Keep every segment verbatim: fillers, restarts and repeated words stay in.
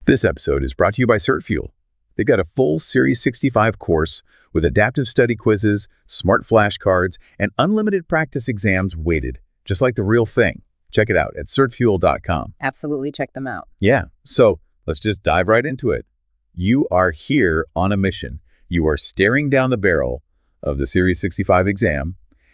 This episode is brought to you by CertFuel. They've got a full Series sixty-five course with adaptive study quizzes, smart flashcards, and unlimited practice exams weighted, just like the real thing. Check it out at cert fuel dot com. Absolutely check them out. Yeah, so let's just dive right into it. You are here on a mission. You are staring down the barrel of the Series sixty-five exam,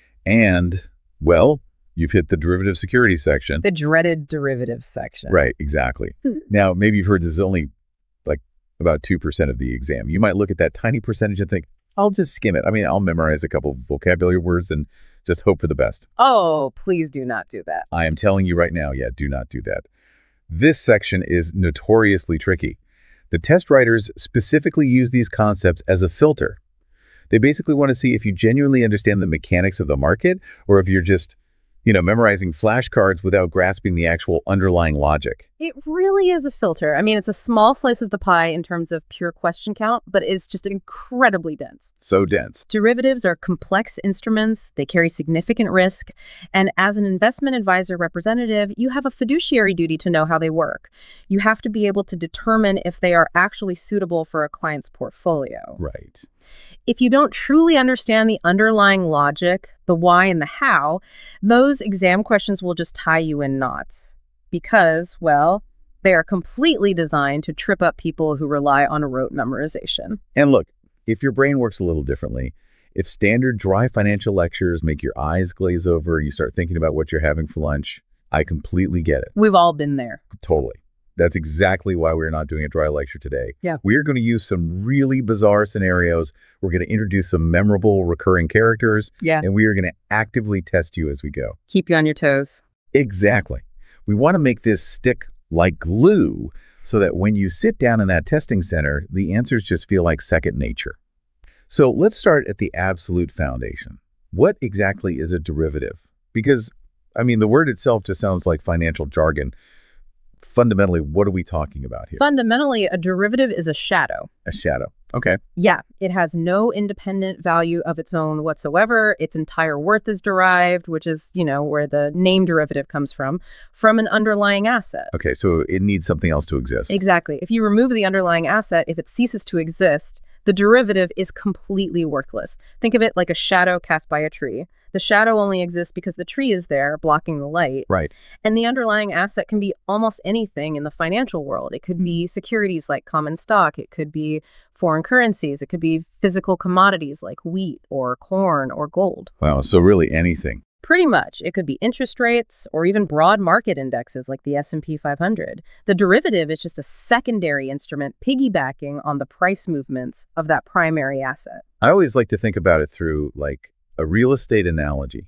and, well, you've hit the derivative security section. The dreaded derivative section. Right, exactly. Now, maybe you've heard this is only like about two percent of the exam. You might look at that tiny percentage and think, I'll just skim it. I mean, I'll memorize a couple of vocabulary words and just hope for the best. Oh, please do not do that. I am telling you right now, yeah, do not do that. This section is notoriously tricky. The test writers specifically use these concepts as a filter. They basically want to see if you genuinely understand the mechanics of the market or if you're just, you know, memorizing flashcards without grasping the actual underlying logic. It really is a filter. I mean, it's a small slice of the pie in terms of pure question count, but it's just incredibly dense. So dense. Derivatives are complex instruments. They carry significant risk. And as an investment advisor representative, you have a fiduciary duty to know how they work. You have to be able to determine if they are actually suitable for a client's portfolio. Right. If you don't truly understand the underlying logic, the why and the how, those exam questions will just tie you in knots. Because, well, they are completely designed to trip up people who rely on rote memorization. And look, if your brain works a little differently, if standard dry financial lectures make your eyes glaze over and you start thinking about what you're having for lunch, I completely get it. We've all been there. Totally. That's exactly why we're not doing a dry lecture today. Yeah. We're going to use some really bizarre scenarios. We're going to introduce some memorable recurring characters. Yeah. And we are going to actively test you as we go. Keep you on your toes. Exactly. We want to make this stick like glue so that when you sit down in that testing center, the answers just feel like second nature. So let's start at the absolute foundation. What exactly is a derivative? Because, I mean, the word itself just sounds like financial jargon. Fundamentally, what are we talking about here? Fundamentally, a derivative is a shadow. A shadow. Okay. Yeah, it has no independent value of its own whatsoever. Its entire worth is derived, which is, you know, where the name derivative comes from, from an underlying asset. Okay, so it needs something else to exist. Exactly. If you remove the underlying asset, if it ceases to exist, the derivative is completely worthless. Think of it like a shadow cast by a tree. The shadow only exists because the tree is there blocking the light. Right. And the underlying asset can be almost anything in the financial world. It could be securities like common stock. It could be foreign currencies. It could be physical commodities like wheat or corn or gold. Wow, so really anything. Pretty much. It could be interest rates or even broad market indexes like the S and P five hundred. The derivative is just a secondary instrument piggybacking on the price movements of that primary asset. I always like to think about it through like a real estate analogy.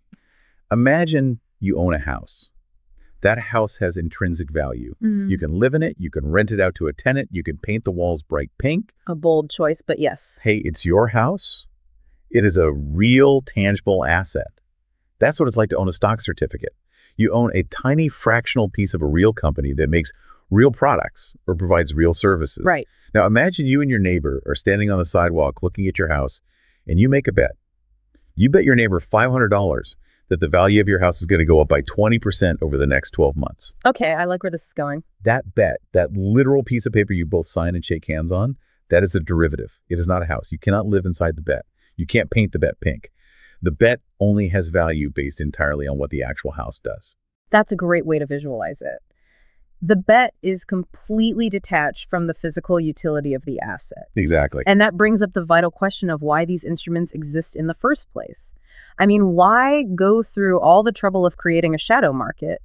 Imagine you own a house. That house has intrinsic value. Mm. You can live in it. You can rent it out to a tenant. You can paint the walls bright pink. A bold choice, but yes. Hey, it's your house. It is a real tangible asset. That's what it's like to own a stock certificate. You own a tiny fractional piece of a real company that makes real products or provides real services. Right. Now imagine you and your neighbor are standing on the sidewalk looking at your house and you make a bet. You bet your neighbor five hundred dollars that the value of your house is going to go up by twenty percent over the next twelve months. Okay, I like where this is going. That bet, that literal piece of paper you both sign and shake hands on, that is a derivative. It is not a house. You cannot live inside the bet. You can't paint the bet pink. The bet only has value based entirely on what the actual house does. That's a great way to visualize it. The bet is completely detached from the physical utility of the asset. Exactly. And that brings up the vital question of why these instruments exist in the first place. I mean, why go through all the trouble of creating a shadow market?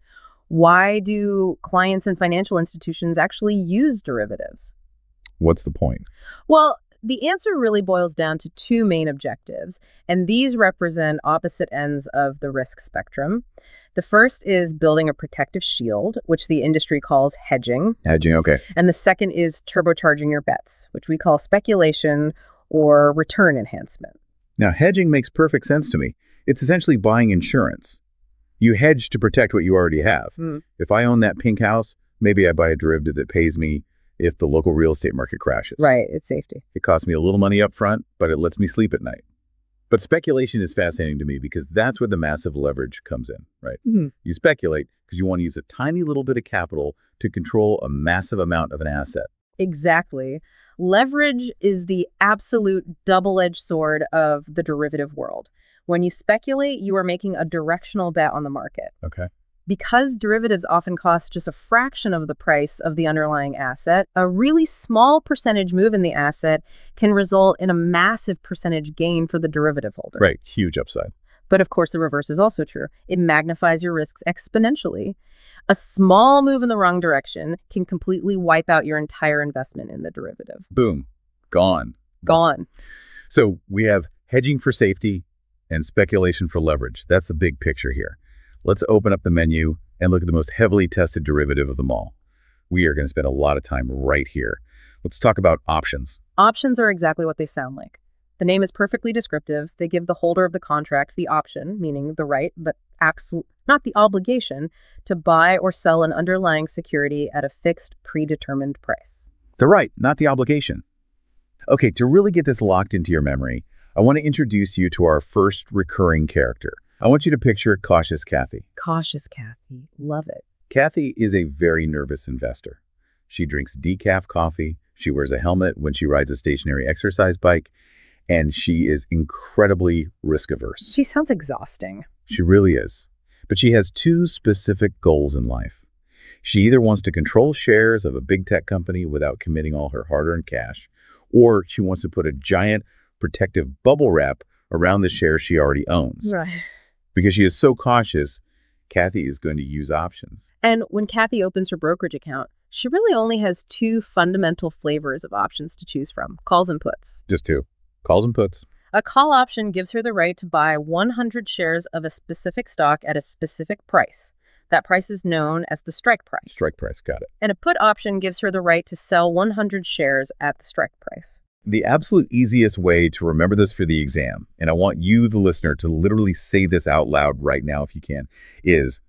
Why do clients and financial institutions actually use derivatives? What's the point? Well, the answer really boils down to two main objectives, and these represent opposite ends of the risk spectrum. The first is building a protective shield, which the industry calls hedging. Hedging, okay. And the second is turbocharging your bets, which we call speculation or return enhancement. Now, hedging makes perfect sense to me. It's essentially buying insurance. You hedge to protect what you already have. Mm. If I own that pink house, maybe I buy a derivative that pays me if the local real estate market crashes. Right, it's safety. It costs me a little money up front, but it lets me sleep at night. But speculation is fascinating to me because that's where the massive leverage comes in, right? Mm-hmm. You speculate because you want to use a tiny little bit of capital to control a massive amount of an asset. Exactly. Leverage is the absolute double-edged sword of the derivative world. When you speculate, you are making a directional bet on the market. Okay. Because derivatives often cost just a fraction of the price of the underlying asset, a really small percentage move in the asset can result in a massive percentage gain for the derivative holder. Right. Huge upside. But of course, the reverse is also true. It magnifies your risks exponentially. A small move in the wrong direction can completely wipe out your entire investment in the derivative. Boom. Gone. Gone. So we have hedging for safety and speculation for leverage. That's the big picture here. Let's open up the menu and look at the most heavily tested derivative of them all. We are going to spend a lot of time right here. Let's talk about options. Options are exactly what they sound like. The name is perfectly descriptive. They give the holder of the contract the option, meaning the right, but absolute, not the obligation, to buy or sell an underlying security at a fixed, predetermined price. The right, not the obligation. Okay, to really get this locked into your memory, I want to introduce you to our first recurring character. I want you to picture Cautious Kathy. Cautious Kathy. Love it. Kathy is a very nervous investor. She drinks decaf coffee, she wears a helmet when she rides a stationary exercise bike, and she is incredibly risk-averse. She sounds exhausting. She really is. But she has two specific goals in life. She either wants to control shares of a big tech company without committing all her hard-earned cash, or she wants to put a giant protective bubble wrap around the shares she already owns. Right. Because she is so cautious, Kathy is going to use options. And when Kathy opens her brokerage account, she really only has two fundamental flavors of options to choose from, calls and puts. Just two. Calls and puts. A call option gives her the right to buy one hundred shares of a specific stock at a specific price. That price is known as the strike price. Strike price, got it. And a put option gives her the right to sell one hundred shares at the strike price. The absolute easiest way to remember this for the exam, and I want you, the listener, to literally say this out loud right now if you can, is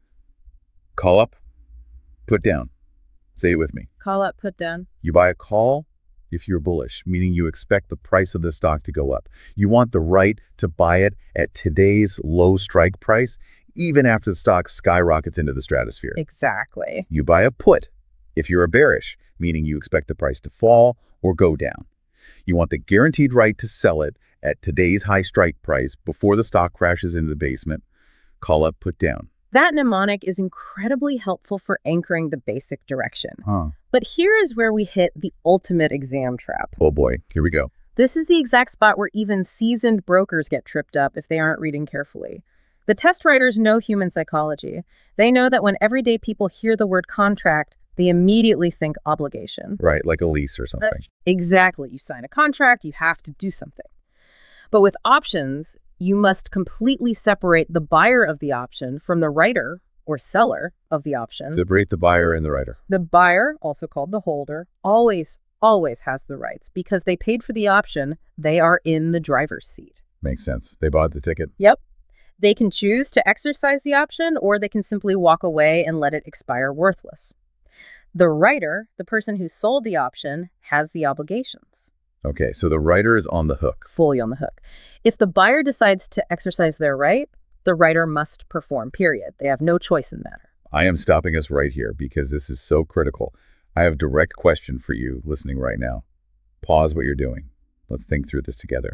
call up, put down. Say it with me. Call up, put down. You buy a call if you're bullish, meaning you expect the price of the stock to go up. You want the right to buy it at today's low strike price, even after the stock skyrockets into the stratosphere. Exactly. You buy a put if you're a bearish, meaning you expect the price to fall or go down. You want the guaranteed right to sell it at today's high strike price before the stock crashes into the basement. Call up, put down. That mnemonic is incredibly helpful for anchoring the basic direction. Huh. But here is where we hit the ultimate exam trap. Oh boy, here we go. This is the exact spot where even seasoned brokers get tripped up if they aren't reading carefully. The test writers know human psychology. They know that when everyday people hear the word contract, they immediately think obligation. Right, like a lease or something. Uh, exactly. You sign a contract, you have to do something. But with options, you must completely separate the buyer of the option from the writer or seller of the option. Separate the buyer and the writer. The buyer, also called the holder, always, always has the rights. Because they paid for the option, they are in the driver's seat. Makes sense. They bought the ticket. Yep. They can choose to exercise the option, or they can simply walk away and let it expire worthless. The writer, the person who sold the option, has the obligations. Okay, so the writer is on the hook. Fully on the hook. If the buyer decides to exercise their right, the writer must perform, period. They have no choice in the matter. I am stopping us right here because this is so critical. I have a direct question for you listening right now. Pause what you're doing. Let's think through this together.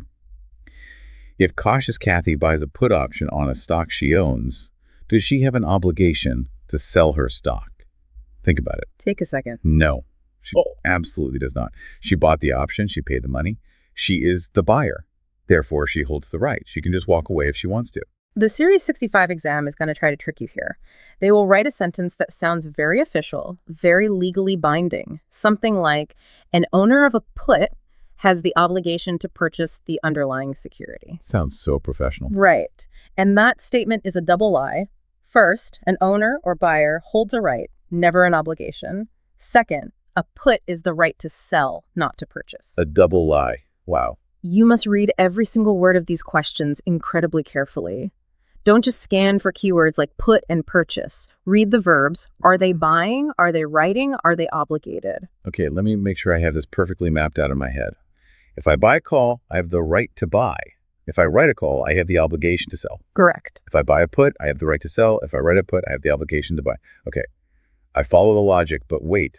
If Cautious Kathy buys a put option on a stock she owns, does she have an obligation to sell her stock? Think about it. Take a second. No, she Oh. absolutely does not. She bought the option. She paid the money. She is the buyer. Therefore, she holds the right. She can just walk away if she wants to. The Series sixty-five exam is going to try to trick you here. They will write a sentence that sounds very official, very legally binding. Something like, an owner of a put has the obligation to purchase the underlying security. Sounds so professional. Right. And that statement is a double lie. First, an owner or buyer holds a right, never an obligation. Second, a put is the right to sell, not to purchase. A double lie. Wow. You must read every single word of these questions incredibly carefully. Don't just scan for keywords like put and purchase. Read the verbs. Are they buying? Are they writing? Are they obligated? Okay, let me make sure I have this perfectly mapped out in my head. If I buy a call, I have the right to buy. If I write a call, I have the obligation to sell. Correct. If I buy a put, I have the right to sell. If I write a put, I have the obligation to buy. Okay, I follow the logic, but wait.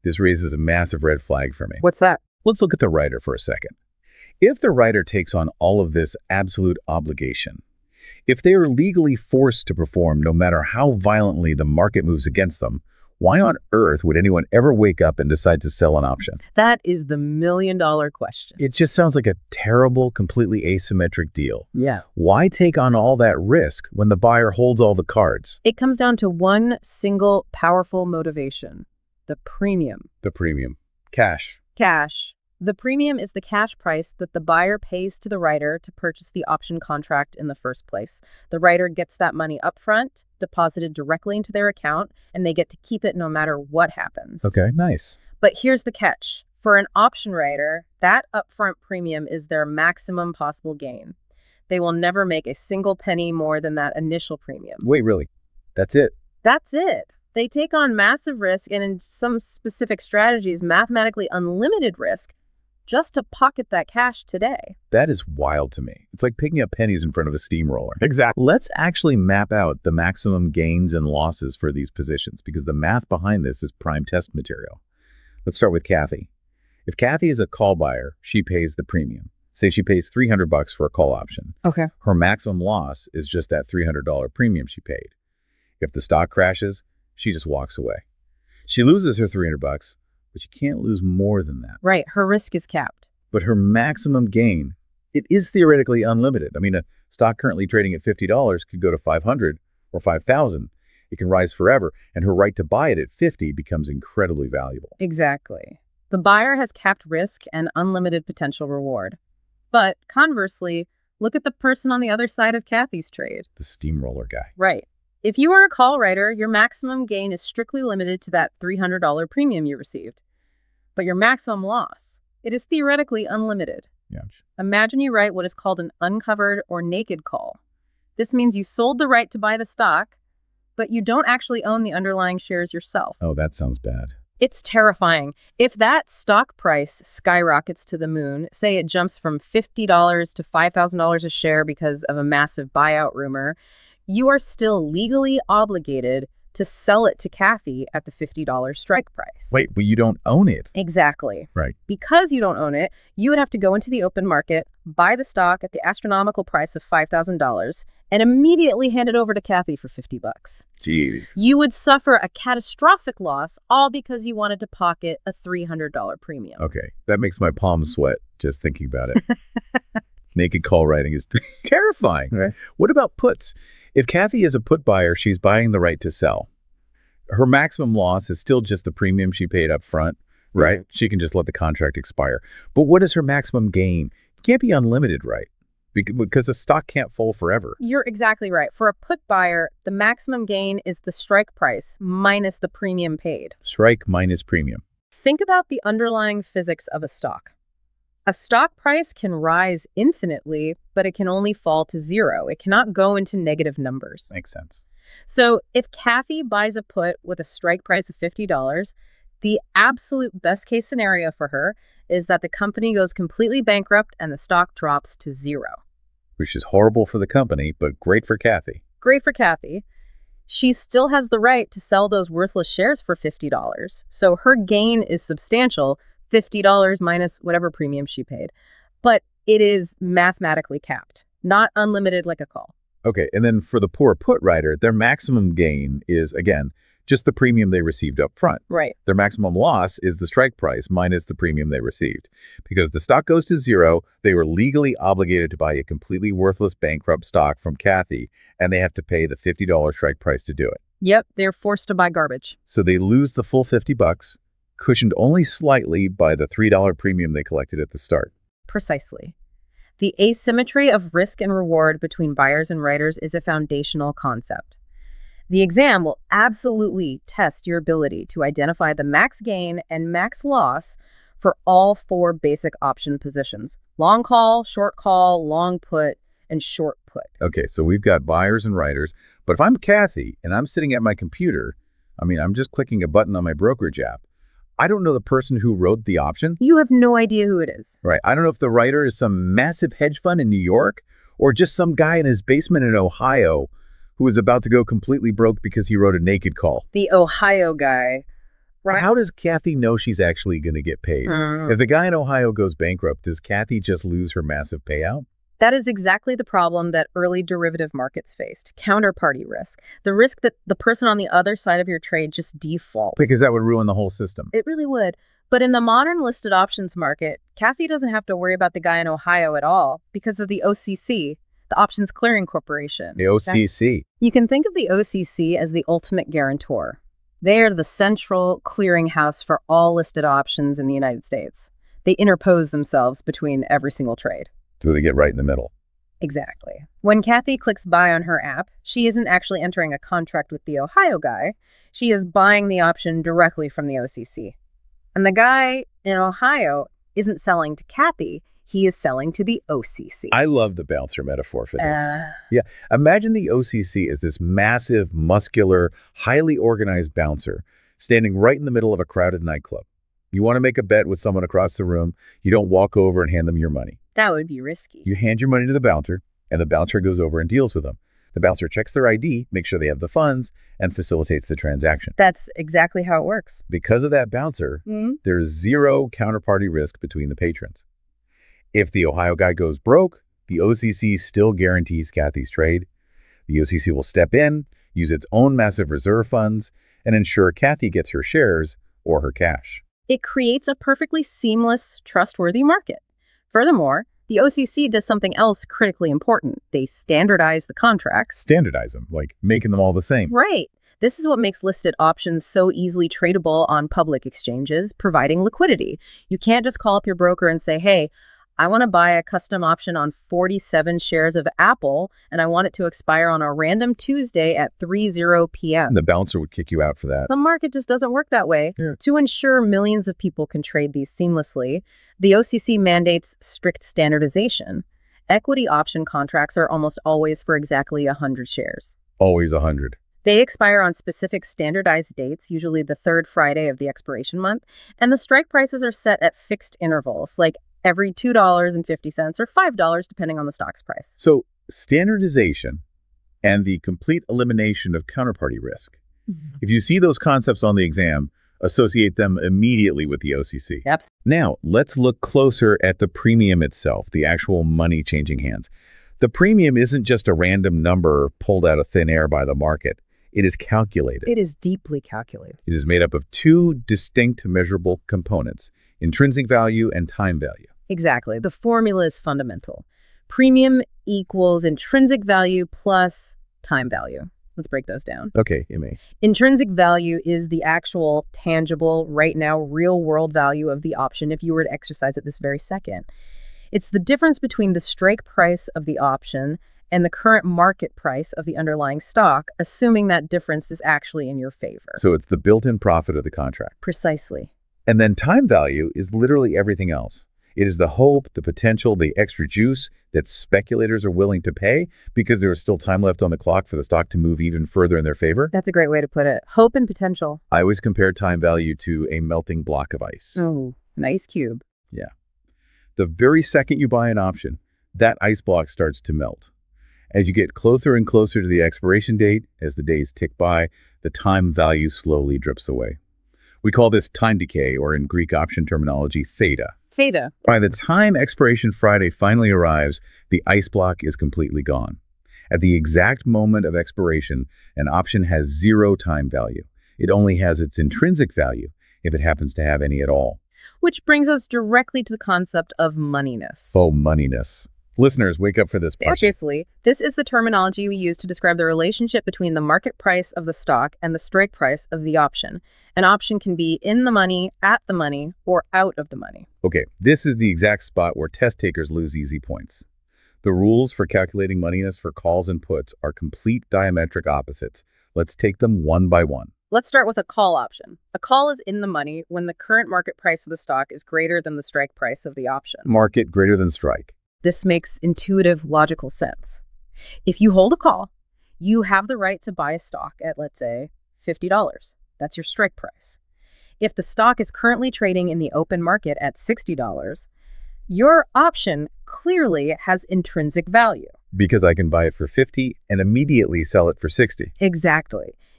This raises a massive red flag for me. What's that? Let's look at the writer for a second. If the writer takes on all of this absolute obligation, if they are legally forced to perform no matter how violently the market moves against them, why on earth would anyone ever wake up and decide to sell an option? That is the million dollar question. It just sounds like a terrible, completely asymmetric deal. Yeah. Why take on all that risk when the buyer holds all the cards? It comes down to one single powerful motivation: the premium. The premium. Cash. Cash. The premium is the cash price that the buyer pays to the writer to purchase the option contract in the first place. The writer gets that money upfront, deposited directly into their account, and they get to keep it no matter what happens. Okay, nice. But here's the catch. For an option writer, that upfront premium is their maximum possible gain. They will never make a single penny more than that initial premium. Wait, really? That's it? That's it. They take on massive risk and, in some specific strategies, mathematically unlimited risk, just to pocket that cash today. That is wild to me. It's like picking up pennies in front of a steamroller. Exactly. Let's actually map out the maximum gains and losses for these positions, because the math behind this is prime test material. Let's start with Kathy. If Kathy is a call buyer, she pays the premium. Say she pays three hundred bucks for a call option. Okay. Her maximum loss is just that three hundred dollars premium she paid. If the stock crashes, she just walks away. She loses her three hundred bucks, but you can't lose more than that. Right. Her risk is capped. But her maximum gain, it is theoretically unlimited. I mean, a stock currently trading at fifty dollars could go to five hundred dollars or five thousand dollars. It can rise forever, and her right to buy it at fifty dollars becomes incredibly valuable. Exactly. The buyer has capped risk and unlimited potential reward. But conversely, look at the person on the other side of Kathy's trade. The steamroller guy. Right. If you are a call writer, your maximum gain is strictly limited to that three hundred dollars premium you received. But your maximum loss, it is theoretically unlimited. Yeah. Imagine you write what is called an uncovered or naked call. This means you sold the right to buy the stock, but you don't actually own the underlying shares yourself. Oh, that sounds bad. It's terrifying. If that stock price skyrockets to the moon, say it jumps from fifty dollars to five thousand dollars a share because of a massive buyout rumor, you are still legally obligated to sell it to Kathy at the fifty dollars strike price. Wait, but you don't own it. Exactly. Right. Because you don't own it, you would have to go into the open market, buy the stock at the astronomical price of five thousand dollars, and immediately hand it over to Kathy for fifty bucks. Jeez. You would suffer a catastrophic loss, all because you wanted to pocket a three hundred dollars premium. Okay, that makes my palms sweat just thinking about it. Naked call writing is terrifying. Right. What about puts? If Kathy is a put buyer, she's buying the right to sell. Her maximum loss is still just the premium she paid up front, right? Mhm. She can just let the contract expire. But what is her maximum gain? It can't be unlimited, right? Bec- Because the stock can't fall forever. You're exactly right. For a put buyer, the maximum gain is the strike price minus the premium paid. Strike minus premium. Think about the underlying physics of a stock. A stock price can rise infinitely, but it can only fall to zero. It cannot go into negative numbers. Makes sense. So if Kathy buys a put with a strike price of fifty dollars, the absolute best case scenario for her is that the company goes completely bankrupt and the stock drops to zero. Which is horrible for the company, but great for Kathy. Great for Kathy. She still has the right to sell those worthless shares for fifty dollars. So her gain is substantial, fifty dollars minus whatever premium she paid. But it is mathematically capped, not unlimited like a call. Okay, and then for the poor put writer, their maximum gain is, again, just the premium they received up front. Right. Their maximum loss is the strike price minus the premium they received. Because the stock goes to zero, they were legally obligated to buy a completely worthless bankrupt stock from Kathy, and they have to pay the fifty dollars strike price to do it. Yep, they're forced to buy garbage. So they lose the full fifty bucks, cushioned only slightly by the three dollars premium they collected at the start. Precisely. The asymmetry of risk and reward between buyers and writers is a foundational concept. The exam will absolutely test your ability to identify the max gain and max loss for all four basic option positions: long call, short call, long put, and short put. Okay, so we've got buyers and writers, but if I'm Kathy and I'm sitting at my computer, I mean, I'm just clicking a button on my brokerage app. I don't know the person who wrote the option. You have no idea who it is. Right. I don't know if the writer is some massive hedge fund in New York or just some guy in his basement in Ohio who is about to go completely broke because he wrote a naked call. The Ohio guy. Right. How does Kathy know she's actually going to get paid? Mm. If the guy in Ohio goes bankrupt, does Kathy just lose her massive payout? That is exactly the problem that early derivative markets faced. Counterparty risk. The risk that the person on the other side of your trade just defaults. Because that would ruin the whole system. It really would. But in the modern listed options market, Kathy doesn't have to worry about the guy in Ohio at all because of the O C C, the Options Clearing Corporation. The O C C. You can think of the O C C as the ultimate guarantor. They are the central clearinghouse for all listed options in the United States. They interpose themselves between every single trade. So they get right in the middle. Exactly. When Kathy clicks buy on her app, she isn't actually entering a contract with the Ohio guy. She is buying the option directly from the O C C. And the guy in Ohio isn't selling to Kathy. He is selling to the O C C. I love the bouncer metaphor for this. Uh, Yeah. Imagine the O C C as this massive, muscular, highly organized bouncer standing right in the middle of a crowded nightclub. You want to make a bet with someone across the room, you don't walk over and hand them your money. that would be risky. You hand your money to the bouncer, and the bouncer goes over and deals with them. The bouncer checks their I D, makes sure they have the funds, and facilitates the transaction. That's exactly how it works. Because of that bouncer, Mm-hmm. there's zero counterparty risk between the patrons. If the Ohio guy goes broke, the O C C still guarantees Kathy's trade. The O C C will step in, use its own massive reserve funds, and ensure Kathy gets her shares or her cash. It creates a perfectly seamless, trustworthy market. Furthermore, the O C C does something else critically important. They standardize the contracts. Standardize them, like making them all the same. Right. This is what makes listed options so easily tradable on public exchanges, providing liquidity. You can't just call up your broker and say, hey, I want to buy a custom option on forty-seven shares of Apple, and I want it to expire on a random Tuesday at three p.m. And the bouncer would kick you out for that. The market just doesn't work that way. Yeah. To ensure millions of people can trade these seamlessly, the O C C mandates strict standardization. Equity option contracts are almost always for exactly one hundred shares. Always a hundred. They expire on specific standardized dates, usually the third Friday of the expiration month, and the strike prices are set at fixed intervals, like every two dollars and fifty cents or five dollars depending on the stock's price. So standardization and the complete elimination of counterparty risk. If you see those concepts on the exam, associate them immediately with the O C C. Yep. Now, let's look closer at the premium itself, the actual money changing hands. The premium isn't just a random number pulled out of thin air by the market. It is calculated. It is deeply calculated. It is made up of two distinct measurable components, intrinsic value and time value. Exactly. The formula is fundamental. Premium equals intrinsic value plus time value. Let's break those down. Okay, Amy. Intrinsic value is the actual, tangible, right now, real-world value of the option if you were to exercise it this very second. It's the difference between the strike price of the option and the current market price of the underlying stock, assuming that difference is actually in your favor. So it's the built-in profit of the contract. Precisely. And then time value is literally everything else. It is the hope, the potential, the extra juice that speculators are willing to pay because there is still time left on the clock for the stock to move even further in their favor. That's a great way to put it. Hope and potential. I always compare time value to a melting block of ice. Oh, an ice cube. Yeah. The very second you buy an option, that ice block starts to melt. As you get closer and closer to the expiration date, as the days tick by, the time value slowly drips away. We call this time decay, or in Greek option terminology, theta. Theta. By the time expiration Friday finally arrives, the ice block is completely gone. At the exact moment of expiration, an option has zero time value. It only has its intrinsic value, if it happens to have any at all. Which brings us directly to the concept of moneyness. Oh, moneyness. Listeners, wake up for this part. Obviously, this is the terminology we use to describe the relationship between the market price of the stock and the strike price of the option. An option can be in the money, at the money, or out of the money. Okay, this is the exact spot where test takers lose easy points. The rules for calculating moneyness for calls and puts are complete diametric opposites. Let's take them one by one. Let's start with a call option. A call is in the money when the current market price of the stock is greater than the strike price of the option. Market greater than strike. This makes intuitive, logical sense. If you hold a call, you have the right to buy a stock at, let's say, fifty dollars. That's your strike price. If the stock is currently trading in the open market at sixty dollars, your option clearly has intrinsic value. Because I can buy it for fifty and immediately sell it for sixty. Exactly.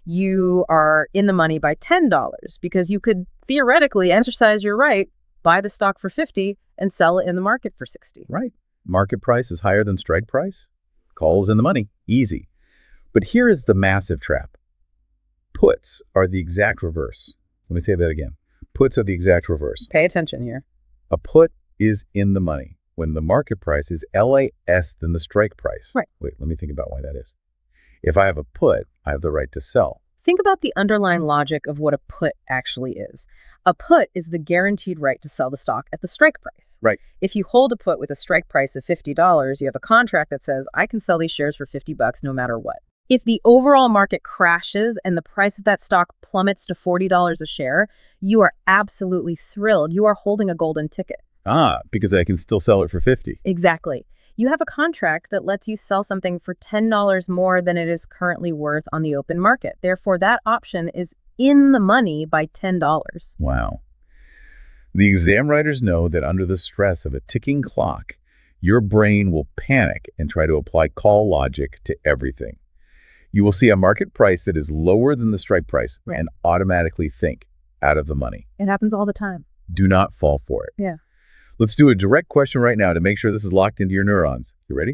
you are in the money by ten dollars because you could theoretically exercise your right, buy the stock for fifty and sell it in the market for sixty. Right. Market price is higher than strike price. Call's in the money. Easy. But here is the massive trap. Puts are the exact reverse. Let me say that again. Puts are the exact reverse. Pay attention here. A put is in the money when the market price is less than the strike price. Right. Wait, let me think about why that is. If I have a put, I have the right to sell. Think about the underlying logic of what a put actually is. A put is the guaranteed right to sell the stock at the strike price. Right. If you hold a put with a strike price of fifty dollars, you have a contract that says, I can sell these shares for fifty bucks no matter what. If the overall market crashes and the price of that stock plummets to forty dollars a share, you are absolutely thrilled. You are holding a golden ticket. Ah, because I can still sell it for fifty. Exactly. You have a contract that lets you sell something for ten dollars more than it is currently worth on the open market. Therefore, that option is in the money by ten dollars. Wow. The exam writers know that under the stress of a ticking clock, your brain will panic and try to apply call logic to everything. You will see a market price that is lower than the strike price Right. and automatically think out of the money. It happens all the time. Do not fall for it. Yeah. Let's do a direct question right now to make sure this is locked into your neurons. You ready?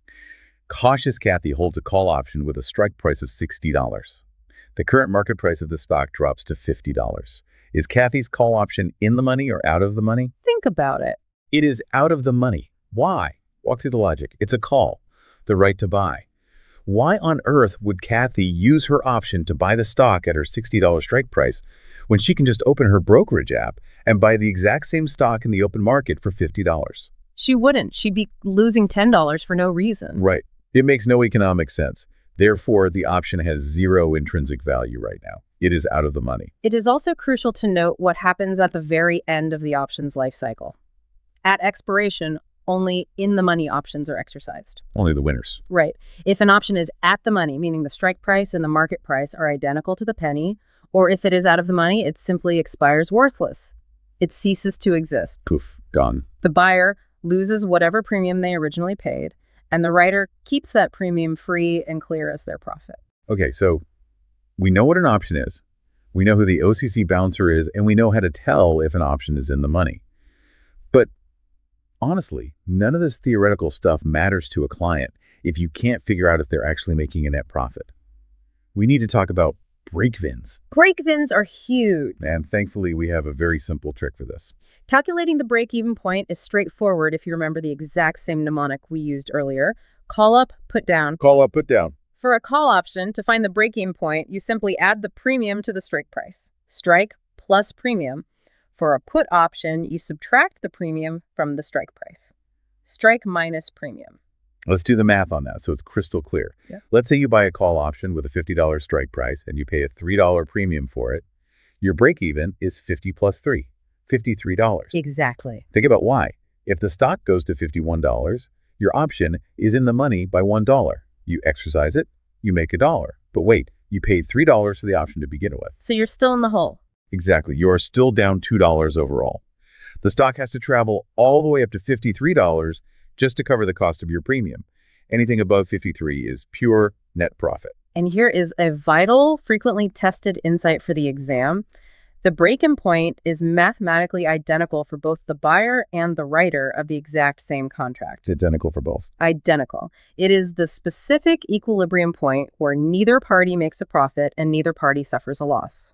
Cautious Kathy holds a call option with a strike price of sixty dollars. The current market price of the stock drops to fifty dollars. Is Kathy's call option in the money or out of the money? Think about it. It is out of the money. Why? Walk through the logic. It's a call, the right to buy. Why on earth would Kathy use her option to buy the stock at her sixty dollars strike price when she can just open her brokerage app and buy the exact same stock in the open market for fifty dollars? She wouldn't. She'd be losing ten dollars for no reason. Right. It makes no economic sense. Therefore, the option has zero intrinsic value right now. It is out of the money. It is also crucial to note what happens at the very end of the option's life cycle. At expiration, only in-the-money options are exercised. Only the winners. Right. If an option is at the money, meaning the strike price and the market price are identical to the penny, or if it is out of the money, it simply expires worthless. It ceases to exist. Poof, gone. The buyer loses whatever premium they originally paid, and the writer keeps that premium free and clear as their profit. Okay, so we know what an option is. We know who the O C C bouncer is, and we know how to tell if an option is in the money. But honestly, none of this theoretical stuff matters to a client if you can't figure out if they're actually making a net profit. We need to talk about break-evens. Break-evens are huge. And thankfully, we have a very simple trick for this. Calculating the break-even point is straightforward if you remember the exact same mnemonic we used earlier. Call up, put down. Call up, put down. For a call option, to find the break-even point, you simply add the premium to the strike price. Strike plus premium. For a put option, you subtract the premium from the strike price. Strike minus premium. Let's do the math on that so it's crystal clear. Yeah. Let's say you buy a call option with a fifty dollars strike price and you pay a three dollars premium for it. Your break-even is fifty plus three, fifty-three dollars. Exactly. Think about why. If the stock goes to fifty-one dollars, your option is in the money by one dollar. You exercise it, you make a dollar. But wait, you paid three dollars for the option to begin with. So you're still in the hole. Exactly. You are still down two dollars overall. The stock has to travel all the way up to fifty-three dollars just to cover the cost of your premium. Anything above fifty-three is pure net profit. And here is a vital, frequently tested insight for the exam. The break-in point is mathematically identical for both the buyer and the writer of the exact same contract. It's identical for both. Identical. It is the specific equilibrium point where neither party makes a profit and neither party suffers a loss.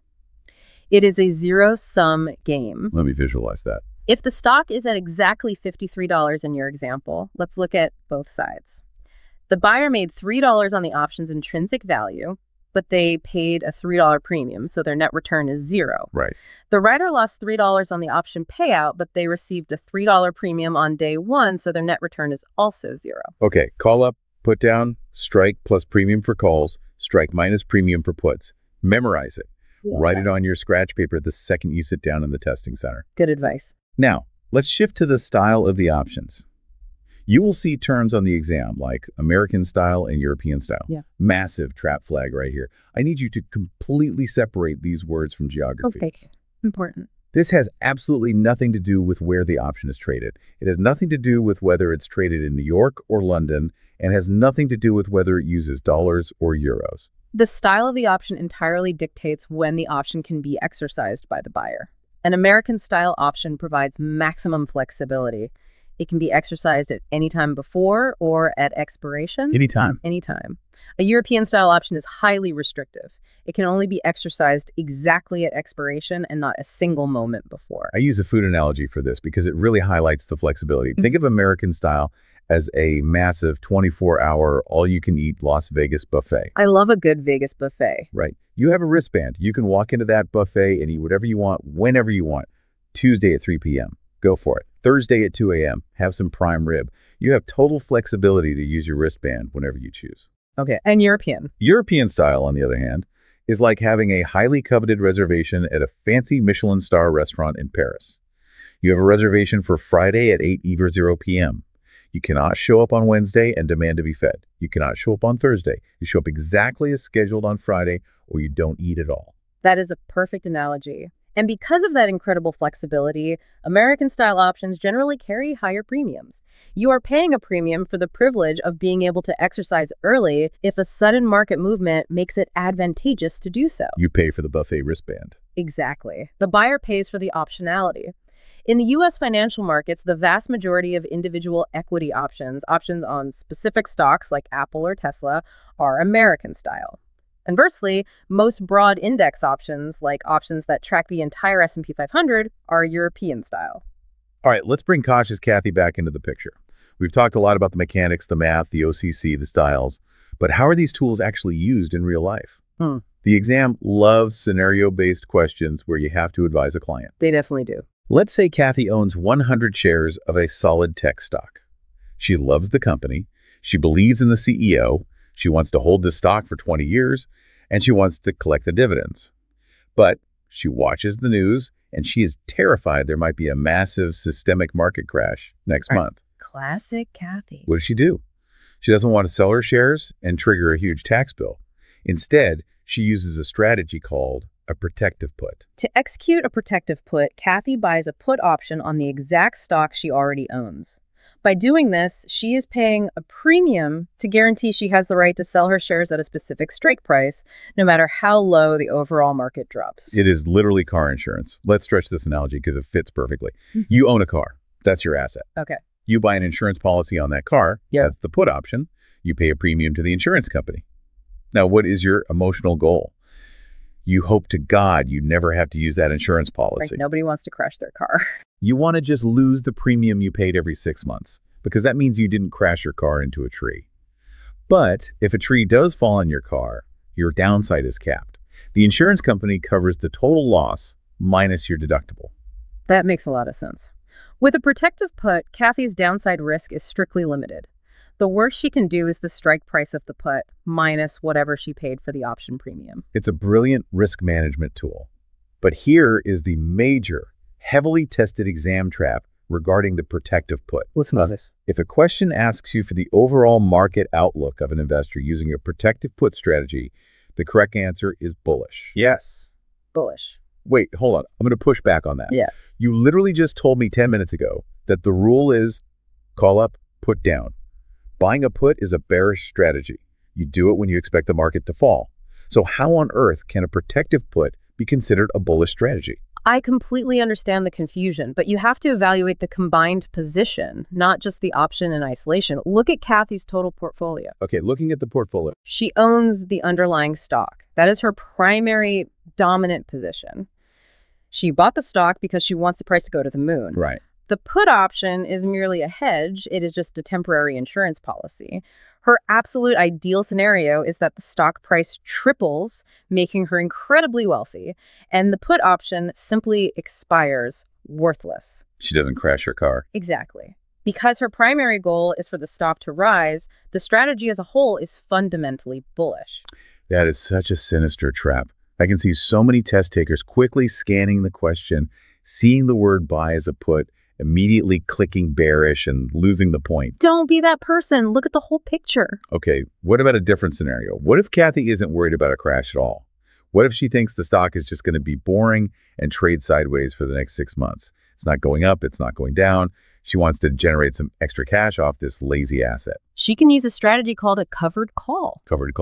It is a zero-sum game. Let me visualize that. If the stock is at exactly fifty-three dollars in your example, let's look at both sides. The buyer made three dollars on the option's intrinsic value, but they paid a three dollars premium, so their net return is zero. Right. The writer lost three dollars on the option payout, but they received a three dollars premium on day one, so their net return is also zero. Okay, call up, put down, strike plus premium for calls, strike minus premium for puts. Memorize it. Yeah. Write it on your scratch paper the second you sit down in the testing center. Good advice. Now, let's shift to the style of the options. You will see terms on the exam like American style and European style. Yeah. Massive trap flag right here. I need you to completely separate these words from geography. Okay. Important. This has absolutely nothing to do with where the option is traded. It has nothing to do with whether it's traded in New York or London, and has nothing to do with whether it uses dollars or euros. The style of the option entirely dictates when the option can be exercised by the buyer. An American-style option provides maximum flexibility. It can be exercised at any time before or at expiration. Anytime. Anytime. A European-style option is highly restrictive. It can only be exercised exactly at expiration and not a single moment before. I use a food analogy for this because it really highlights the flexibility. Mm-hmm. Think of American style as a massive twenty-four hour, all-you-can-eat Las Vegas buffet. I love a good Vegas buffet. Right. You have a wristband. You can walk into that buffet and eat whatever you want, whenever you want. Tuesday at three p m Go for it. Thursday at two a m Have some prime rib. You have total flexibility to use your wristband whenever you choose. Okay. And European. European style, on the other hand, is like having a highly coveted reservation at a fancy Michelin star restaurant in Paris. You have a reservation for Friday at eight either zero p m You cannot show up on Wednesday and demand to be fed. You cannot show up on Thursday. You show up exactly as scheduled on Friday, or you don't eat at all. That is a perfect analogy. And because of that incredible flexibility, American-style options generally carry higher premiums. You are paying a premium for the privilege of being able to exercise early if a sudden market movement makes it advantageous to do so. You pay for the buffet wristband. Exactly. The buyer pays for the optionality. In the U S financial markets, the vast majority of individual equity options, options on specific stocks like Apple or Tesla, are American style. Conversely, most broad index options, like options that track the entire S and P five hundred, are European style. All right, let's bring cautious Kathy back into the picture. We've talked a lot about the mechanics, the math, the O C C, the styles, but how are these tools actually used in real life? Hmm. The exam loves scenario-based questions where you have to advise a client. They definitely do. Let's say Kathy owns one hundred shares of a solid tech stock. She loves the company. She believes in the C E O. She wants to hold this stock for twenty years, and she wants to collect the dividends. But she watches the news, and she is terrified there might be a massive systemic market crash next Right. month. Classic Kathy. What does she do? She doesn't want to sell her shares and trigger a huge tax bill. Instead, she uses a strategy called a protective put. To execute a protective put, Kathy buys a put option on the exact stock she already owns. By doing this, she is paying a premium to guarantee she has the right to sell her shares at a specific strike price, no matter how low the overall market drops. It is literally car insurance. Let's stretch this analogy because it fits perfectly. You own a car. That's your asset. Okay. You buy an insurance policy on that car. Yep. That's the put option. You pay a premium to the insurance company. Now, what is your emotional goal? You hope to God you never have to use that insurance policy. Right. Nobody wants to crash their car. You want to just lose the premium you paid every six months because that means you didn't crash your car into a tree. But if a tree does fall on your car, your downside is capped. The insurance company covers the total loss minus your deductible. That makes a lot of sense. With a protective put, Kathy's downside risk is strictly limited. The worst she can do is the strike price of the put minus whatever she paid for the option premium. It's a brilliant risk management tool. But here is the major, heavily tested exam trap regarding the protective put. Let's know this. If a question asks you for the overall market outlook of an investor using a protective put strategy, the correct answer is bullish. Yes. Bullish. Wait, hold on. I'm going to push back on that. Yeah. You literally just told me ten minutes ago that the rule is call up, put down. Buying a put is a bearish strategy. You do it when you expect the market to fall. So how on earth can a protective put be considered a bullish strategy? I completely understand the confusion, but you have to evaluate the combined position, not just the option in isolation. Look at Kathy's total portfolio. Okay, looking at the portfolio. She owns the underlying stock. That is her primary dominant position. She bought the stock because she wants the price to go to the moon. Right. The put option is merely a hedge. It is just a temporary insurance policy. Her absolute ideal scenario is that the stock price triples, making her incredibly wealthy, and the put option simply expires worthless. She doesn't crash her car. Exactly. Because her primary goal is for the stock to rise, the strategy as a whole is fundamentally bullish. That is such a sinister trap. I can see so many test takers quickly scanning the question, seeing the word buy as a put, immediately clicking bearish and losing the point. Don't be that person. Look at the whole picture. Okay, what about a different scenario? What if Kathy isn't worried about a crash at all? What if she thinks the stock is just going to be boring and trade sideways for the next six months? It's not going up, it's not going down. She wants to generate some extra cash off this lazy asset. She can use a strategy called a covered call. Covered call?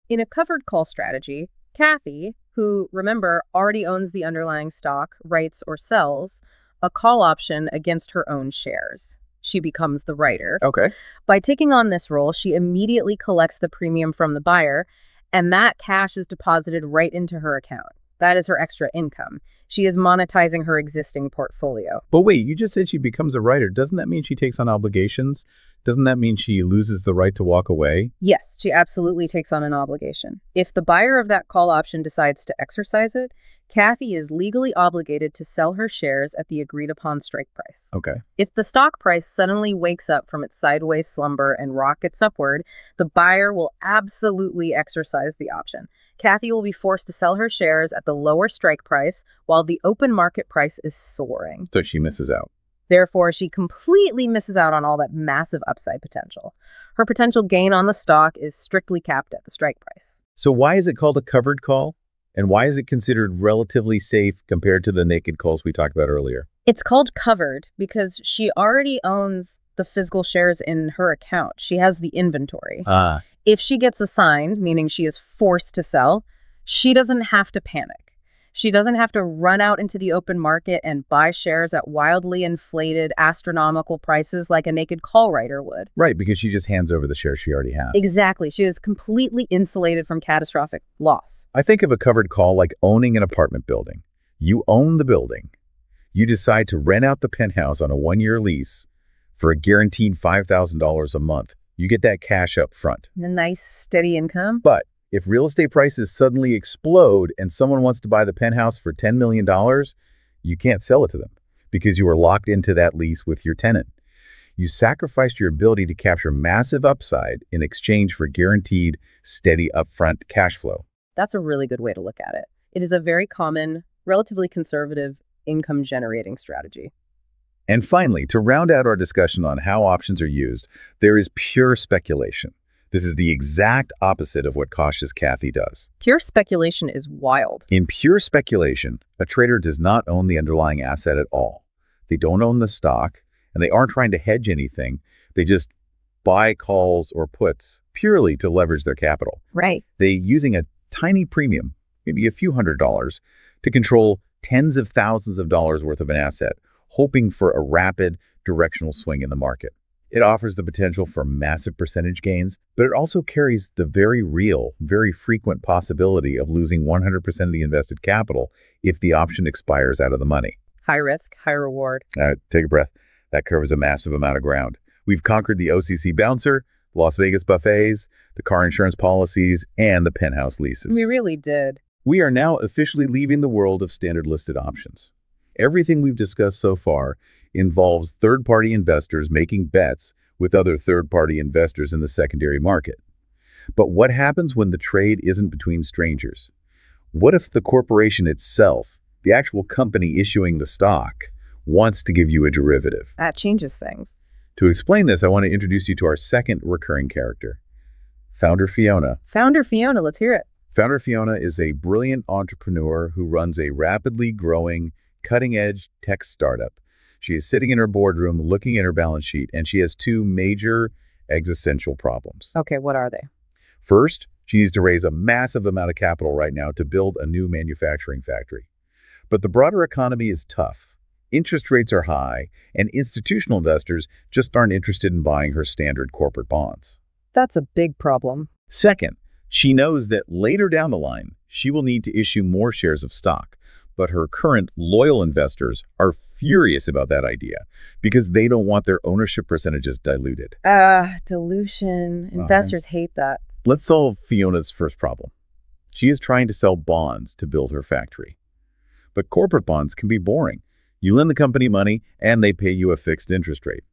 In a covered call strategy, Kathy, who, remember, already owns the underlying stock, writes or sells a call option against her own shares. She becomes the writer. Okay. By taking on this role, she immediately collects the premium from the buyer, and that cash is deposited right into her account. That is her extra income. She is monetizing her existing portfolio. But wait, you just said she becomes a writer. Doesn't that mean she takes on obligations? Doesn't that mean she loses the right to walk away? Yes, she absolutely takes on an obligation. If the buyer of that call option decides to exercise it, Kathy is legally obligated to sell her shares at the agreed-upon strike price. Okay. If the stock price suddenly wakes up from its sideways slumber and rockets upward, the buyer will absolutely exercise the option. Kathy will be forced to sell her shares at the lower strike price while the open market price is soaring. So she misses out. Therefore, she completely misses out on all that massive upside potential. Her potential gain on the stock is strictly capped at the strike price. So why is it called a covered call? And why is it considered relatively safe compared to the naked calls we talked about earlier? It's called covered because she already owns the physical shares in her account. She has the inventory. Ah. If she gets assigned, meaning she is forced to sell, she doesn't have to panic. She doesn't have to run out into the open market and buy shares at wildly inflated astronomical prices like a naked call writer would. Right, because she just hands over the shares she already has. Exactly. She is completely insulated from catastrophic loss. I think of a covered call like owning an apartment building. You own the building. You decide to rent out the penthouse on a one-year lease for a guaranteed five thousand dollars a month. You get that cash up front. A nice, steady income. But if real estate prices suddenly explode and someone wants to buy the penthouse for ten million dollars, you can't sell it to them because you are locked into that lease with your tenant. You sacrificed your ability to capture massive upside in exchange for guaranteed, steady upfront cash flow. That's a really good way to look at it. It is a very common, relatively conservative income-generating strategy. And finally, to round out our discussion on how options are used, there is pure speculation. This is the exact opposite of what Cautious Kathy does. Pure speculation is wild. In pure speculation, a trader does not own the underlying asset at all. They don't own the stock, and they aren't trying to hedge anything. They just buy calls or puts purely to leverage their capital. Right. They using a tiny premium, maybe a few hundred dollars, to control tens of thousands of dollars worth of an asset, hoping for a rapid directional swing in the market. It offers the potential for massive percentage gains, but it also carries the very real, very frequent possibility of losing one hundred percent of the invested capital if the option expires out of the money. High risk, high reward. Uh, take a breath. That covers a massive amount of ground. We've conquered the O C C bouncer, Las Vegas buffets, the car insurance policies, and the penthouse leases. We really did. We are now officially leaving the world of standard listed options. Everything we've discussed so far involves third-party investors making bets with other third-party investors in the secondary market. But what happens when the trade isn't between strangers? What if the corporation itself, the actual company issuing the stock, wants to give you a derivative? That changes things. To explain this, I want to introduce you to our second recurring character, Founder Fiona. Founder Fiona, let's hear it. Founder Fiona is a brilliant entrepreneur who runs a rapidly growing, cutting-edge tech startup. She is sitting in her boardroom looking at her balance sheet, and she has two major existential problems. Okay, what are they? First, she needs to raise a massive amount of capital right now to build a new manufacturing factory. But the broader economy is tough. Interest rates are high, and institutional investors just aren't interested in buying her standard corporate bonds. That's a big problem. Second, she knows that later down the line, she will need to issue more shares of stock. But her current loyal investors are furious about that idea because they don't want their ownership percentages diluted. Ah, uh, dilution. Investors uh-huh. hate that. Let's solve Fiona's first problem. She is trying to sell bonds to build her factory. But corporate bonds can be boring. You lend the company money and they pay you a fixed interest rate.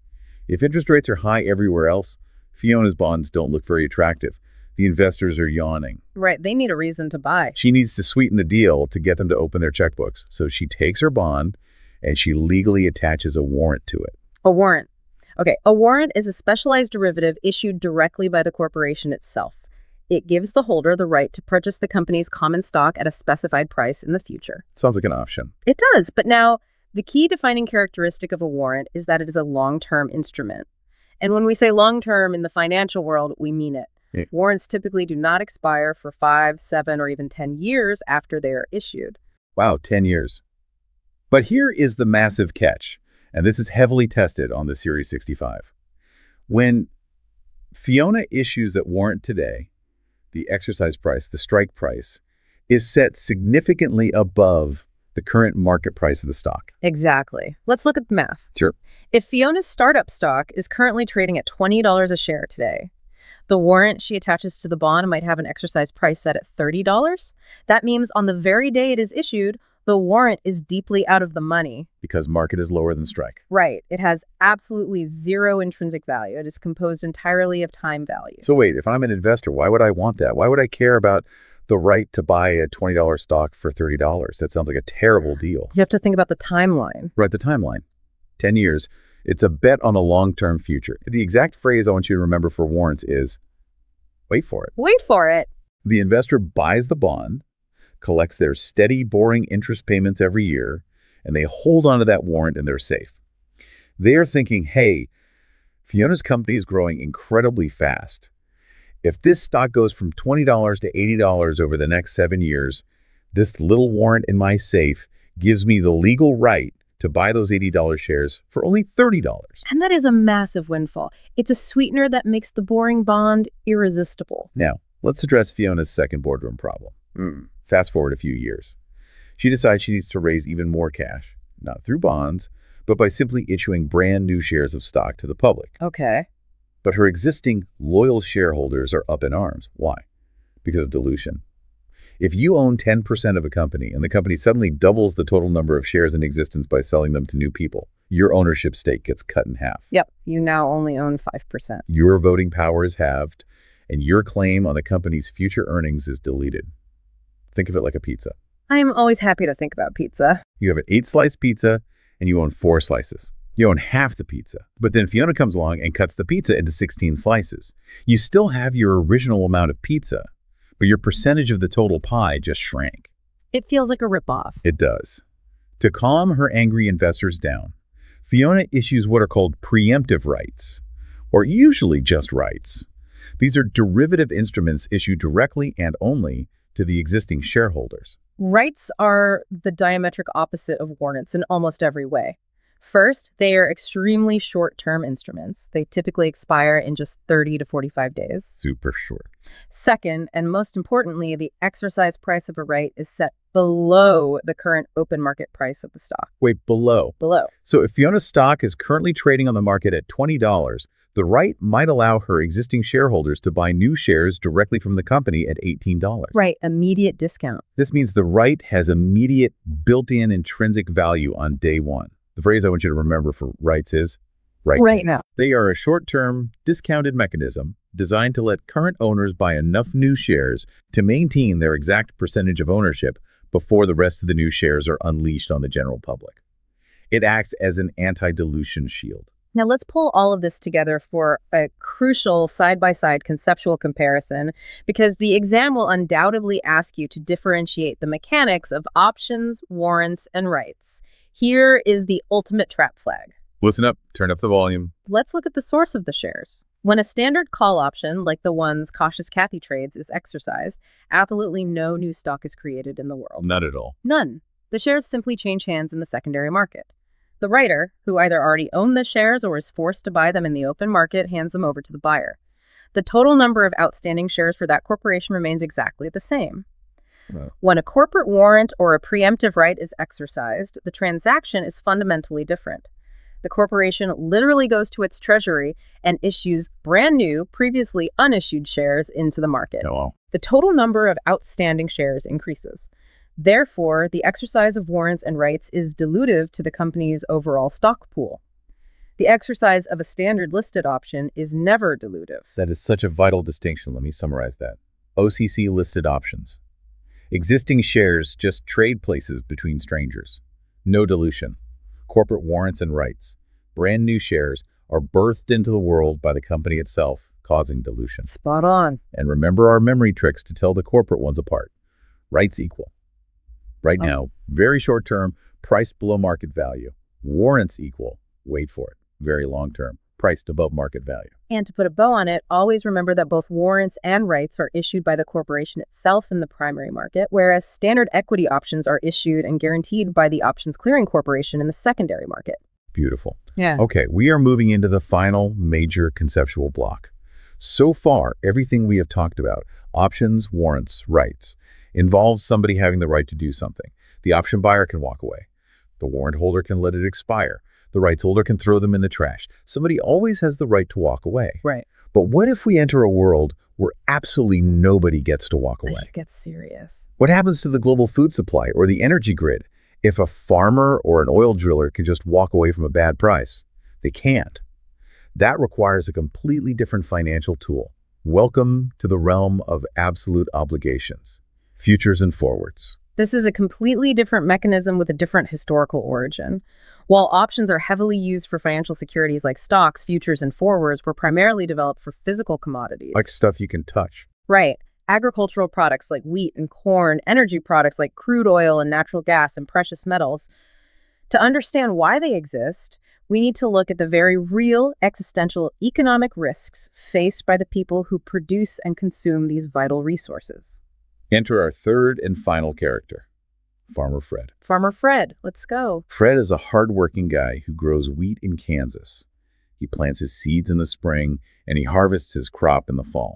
If interest rates are high everywhere else, Fiona's bonds don't look very attractive. The investors are yawning. Right, they need a reason to buy. She needs to sweeten the deal to get them to open their checkbooks. So she takes her bond and she legally attaches a warrant to it. A warrant. Okay, a warrant is a specialized derivative issued directly by the corporation itself. It gives the holder the right to purchase the company's common stock at a specified price in the future. Sounds like an option. It does, but now the key defining characteristic of a warrant is that it is a long-term instrument. And when we say long-term in the financial world, we mean it. Yeah. Warrants typically do not expire for five, seven, or even ten years after they are issued. Wow, ten years. But here is the massive catch, and this is heavily tested on the Series sixty-five. When Fiona issues that warrant today, the exercise price, the strike price, is set significantly above the current market price of the stock. Exactly. Let's look at the math. Sure. If Fiona's startup stock is currently trading at twenty dollars a share today, the warrant she attaches to the bond might have an exercise price set at thirty dollars. That means on the very day it is issued, the warrant is deeply out of the money. Because market is lower than strike. Right. It has absolutely zero intrinsic value. It is composed entirely of time value. So wait, if I'm an investor, why would I want that? Why would I care about the right to buy a twenty dollar stock for thirty dollars? That sounds like a terrible deal. You have to think about the timeline. Right, the timeline. ten years. It's a bet on a long-term future. The exact phrase I want you to remember for warrants is, wait for it. Wait for it. The investor buys the bond, collects their steady, boring interest payments every year, and they hold onto that warrant and they're safe. They're thinking, hey, Fiona's company is growing incredibly fast. If this stock goes from twenty dollars to eighty dollars over the next seven years, this little warrant in my safe gives me the legal right to buy those eighty dollar shares for only thirty dollars. And that is a massive windfall. It's a sweetener that makes the boring bond irresistible. Now, let's address Fiona's second boardroom problem. Mm. Fast forward a few years. She decides she needs to raise even more cash, not through bonds, but by simply issuing brand new shares of stock to the public. Okay. But her existing loyal shareholders are up in arms. Why? Because of dilution. If you own ten percent of a company and the company suddenly doubles the total number of shares in existence by selling them to new people, your ownership stake gets cut in half. Yep. You now only own five percent. Your voting power is halved, and your claim on the company's future earnings is deleted. Think of it like a pizza. I'm always happy to think about pizza. You have an eight-slice pizza, and you own four slices. You own half the pizza. But then Fiona comes along and cuts the pizza into sixteen slices. You still have your original amount of pizza, but your percentage of the total pie just shrank. It feels like a ripoff. It does. To calm her angry investors down, Fiona issues what are called preemptive rights, or usually just rights. These are derivative instruments issued directly and only to the existing shareholders. Rights are the diametric opposite of warrants in almost every way. First, they are extremely short-term instruments. They typically expire in just thirty to forty-five days. Super short. Second, and most importantly, the exercise price of a right is set below the current open market price of the stock. Wait, below. Below. So if Fiona's stock is currently trading on the market at twenty dollars, the right might allow her existing shareholders to buy new shares directly from the company at eighteen dollars. Right, immediate discount. This means the right has immediate built-in intrinsic value on day one. The phrase I want you to remember for rights is right, right now. They are a short-term, discounted mechanism designed to let current owners buy enough new shares to maintain their exact percentage of ownership before the rest of the new shares are unleashed on the general public. It acts as an anti-dilution shield. Now let's pull all of this together for a crucial side-by-side conceptual comparison, because the exam will undoubtedly ask you to differentiate the mechanics of options, warrants, and rights. Here is the ultimate trap flag. Listen up, turn up the volume. Let's look at the source of the shares. When a standard call option, like the ones Cautious Kathy trades, is exercised, absolutely no new stock is created in the world. Not at all. None. The shares simply change hands in the secondary market. The writer, who either already owned the shares or is forced to buy them in the open market, hands them over to the buyer. The total number of outstanding shares for that corporation remains exactly the same. Right. When a corporate warrant or a preemptive right is exercised, the transaction is fundamentally different. The corporation literally goes to its treasury and issues brand new, previously unissued shares into the market. Oh, wow. The total number of outstanding shares increases. Therefore, the exercise of warrants and rights is dilutive to the company's overall stock pool. The exercise of a standard listed option is never dilutive. That is such a vital distinction. Let me summarize that. O C C listed options. Existing shares just trade places between strangers. No dilution. Corporate warrants and rights. Brand new shares are birthed into the world by the company itself, causing dilution. Spot on. And remember our memory tricks to tell the corporate ones apart. Rights equal. Right Oh. now, very short term, price below market value. Warrants equal. Wait for it. Very long term. priced above market value. And to put a bow on it, always remember that both warrants and rights are issued by the corporation itself in the primary market, whereas standard equity options are issued and guaranteed by the Options Clearing Corporation in the secondary market. Beautiful. Yeah. Okay, we are moving into the final major conceptual block. So far, everything we have talked about, options, warrants, rights, involves somebody having the right to do something. The option buyer can walk away. The warrant holder can let it expire. The rights holder can throw them in the trash. Somebody always has the right to walk away. Right. But what if we enter a world where absolutely nobody gets to walk away? It gets serious. What happens to the global food supply or the energy grid if a farmer or an oil driller can just walk away from a bad price? They can't. That requires a completely different financial tool. Welcome to the realm of absolute obligations, futures and forwards. This is a completely different mechanism with a different historical origin. While options are heavily used for financial securities like stocks, futures, and forwards were primarily developed for physical commodities. Like stuff you can touch. Right. Agricultural products like wheat and corn, energy products like crude oil and natural gas and precious metals. To understand why they exist, we need to look at the very real existential economic risks faced by the people who produce and consume these vital resources. Enter our third and final character, Farmer Fred. Farmer Fred, let's go. Fred is a hardworking guy who grows wheat in Kansas. He plants his seeds in the spring, and he harvests his crop in the fall.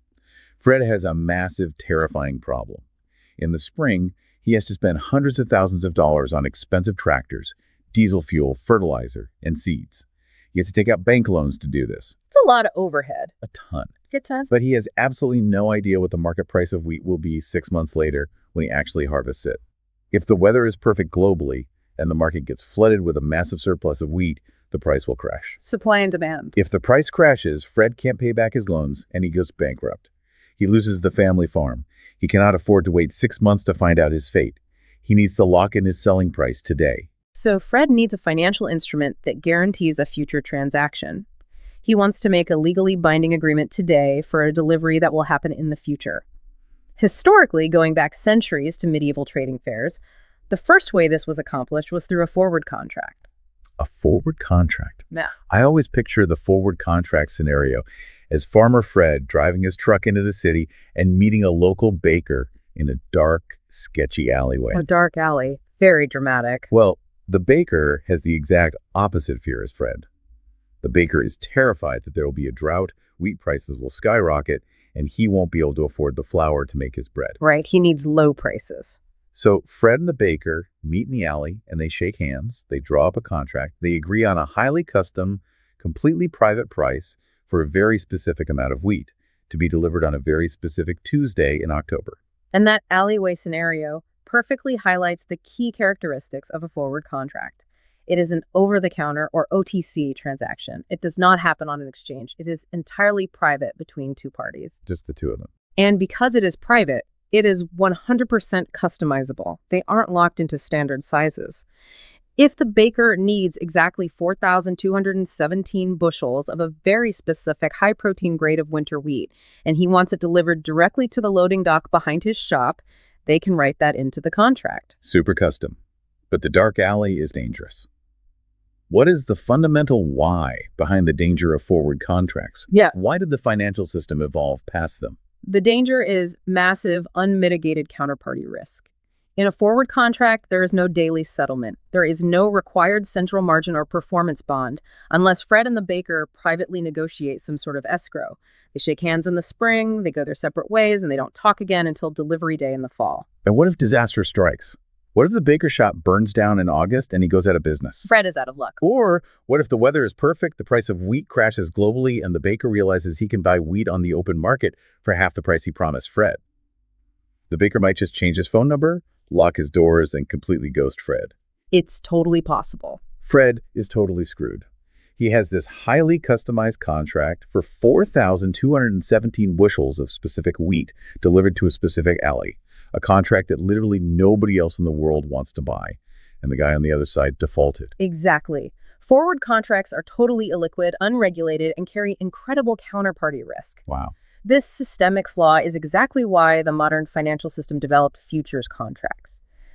Fred has a massive, terrifying problem. In the spring, he has to spend hundreds of thousands of dollars on expensive tractors, diesel fuel, fertilizer, and seeds. He has to take out bank loans to do this. It's a lot of overhead. A ton. Good time. But he has absolutely no idea what the market price of wheat will be six months later when he actually harvests it. If the weather is perfect globally and the market gets flooded with a massive surplus of wheat, the price will crash. Supply and demand. If the price crashes, Fred can't pay back his loans and he goes bankrupt. He loses the family farm. He cannot afford to wait six months to find out his fate. He needs to lock in his selling price today. So Fred needs a financial instrument that guarantees a future transaction. He wants to make a legally binding agreement today for a delivery that will happen in the future. Historically, going back centuries to medieval trading fairs, the first way this was accomplished was through a forward contract. A forward contract? Yeah. I always picture the forward contract scenario as Farmer Fred driving his truck into the city and meeting a local baker in a dark, sketchy alleyway. A dark alley. Very dramatic. Well, the baker has the exact opposite fear as Fred. The baker is terrified that there will be a drought, wheat prices will skyrocket, and he won't be able to afford the flour to make his bread. Right, he needs low prices. So Fred and the baker meet in the alley, and they shake hands. They draw up a contract. They agree on a highly custom, completely private price for a very specific amount of wheat to be delivered on a very specific Tuesday in October. And that alleyway scenario perfectly highlights the key characteristics of a forward contract. It is an over-the-counter or O T C transaction. It does not happen on an exchange. It is entirely private between two parties. Just the two of them. And because it is private, it is one hundred percent customizable. They aren't locked into standard sizes. If the baker needs exactly four thousand two hundred seventeen bushels of a very specific high-protein grade of winter wheat, and he wants it delivered directly to the loading dock behind his shop, they can write that into the contract. Super custom. But the dark alley is dangerous. What is the fundamental why behind the danger of forward contracts? Yeah. Why did the financial system evolve past them? The danger is massive, unmitigated counterparty risk. In a forward contract, there is no daily settlement. There is no required central margin or performance bond, unless Fred and the baker privately negotiate some sort of escrow. They shake hands in the spring, they go their separate ways, and they don't talk again until delivery day in the fall. And what if disaster strikes? What if the baker shop burns down in August and he goes out of business? Fred is out of luck. Or what if the weather is perfect, the price of wheat crashes globally, and the baker realizes he can buy wheat on the open market for half the price he promised Fred? The baker might just change his phone number, lock his doors, and completely ghost Fred. It's totally possible. Fred is totally screwed. He has this highly customized contract for four thousand two hundred seventeen bushels of specific wheat delivered to a specific alley, a contract that literally nobody else in the world wants to buy, and the guy on the other side defaulted. Exactly. Forward contracts are totally illiquid, unregulated, and carry incredible counterparty risk. Wow. This systemic flaw is exactly why the modern financial system developed futures contracts.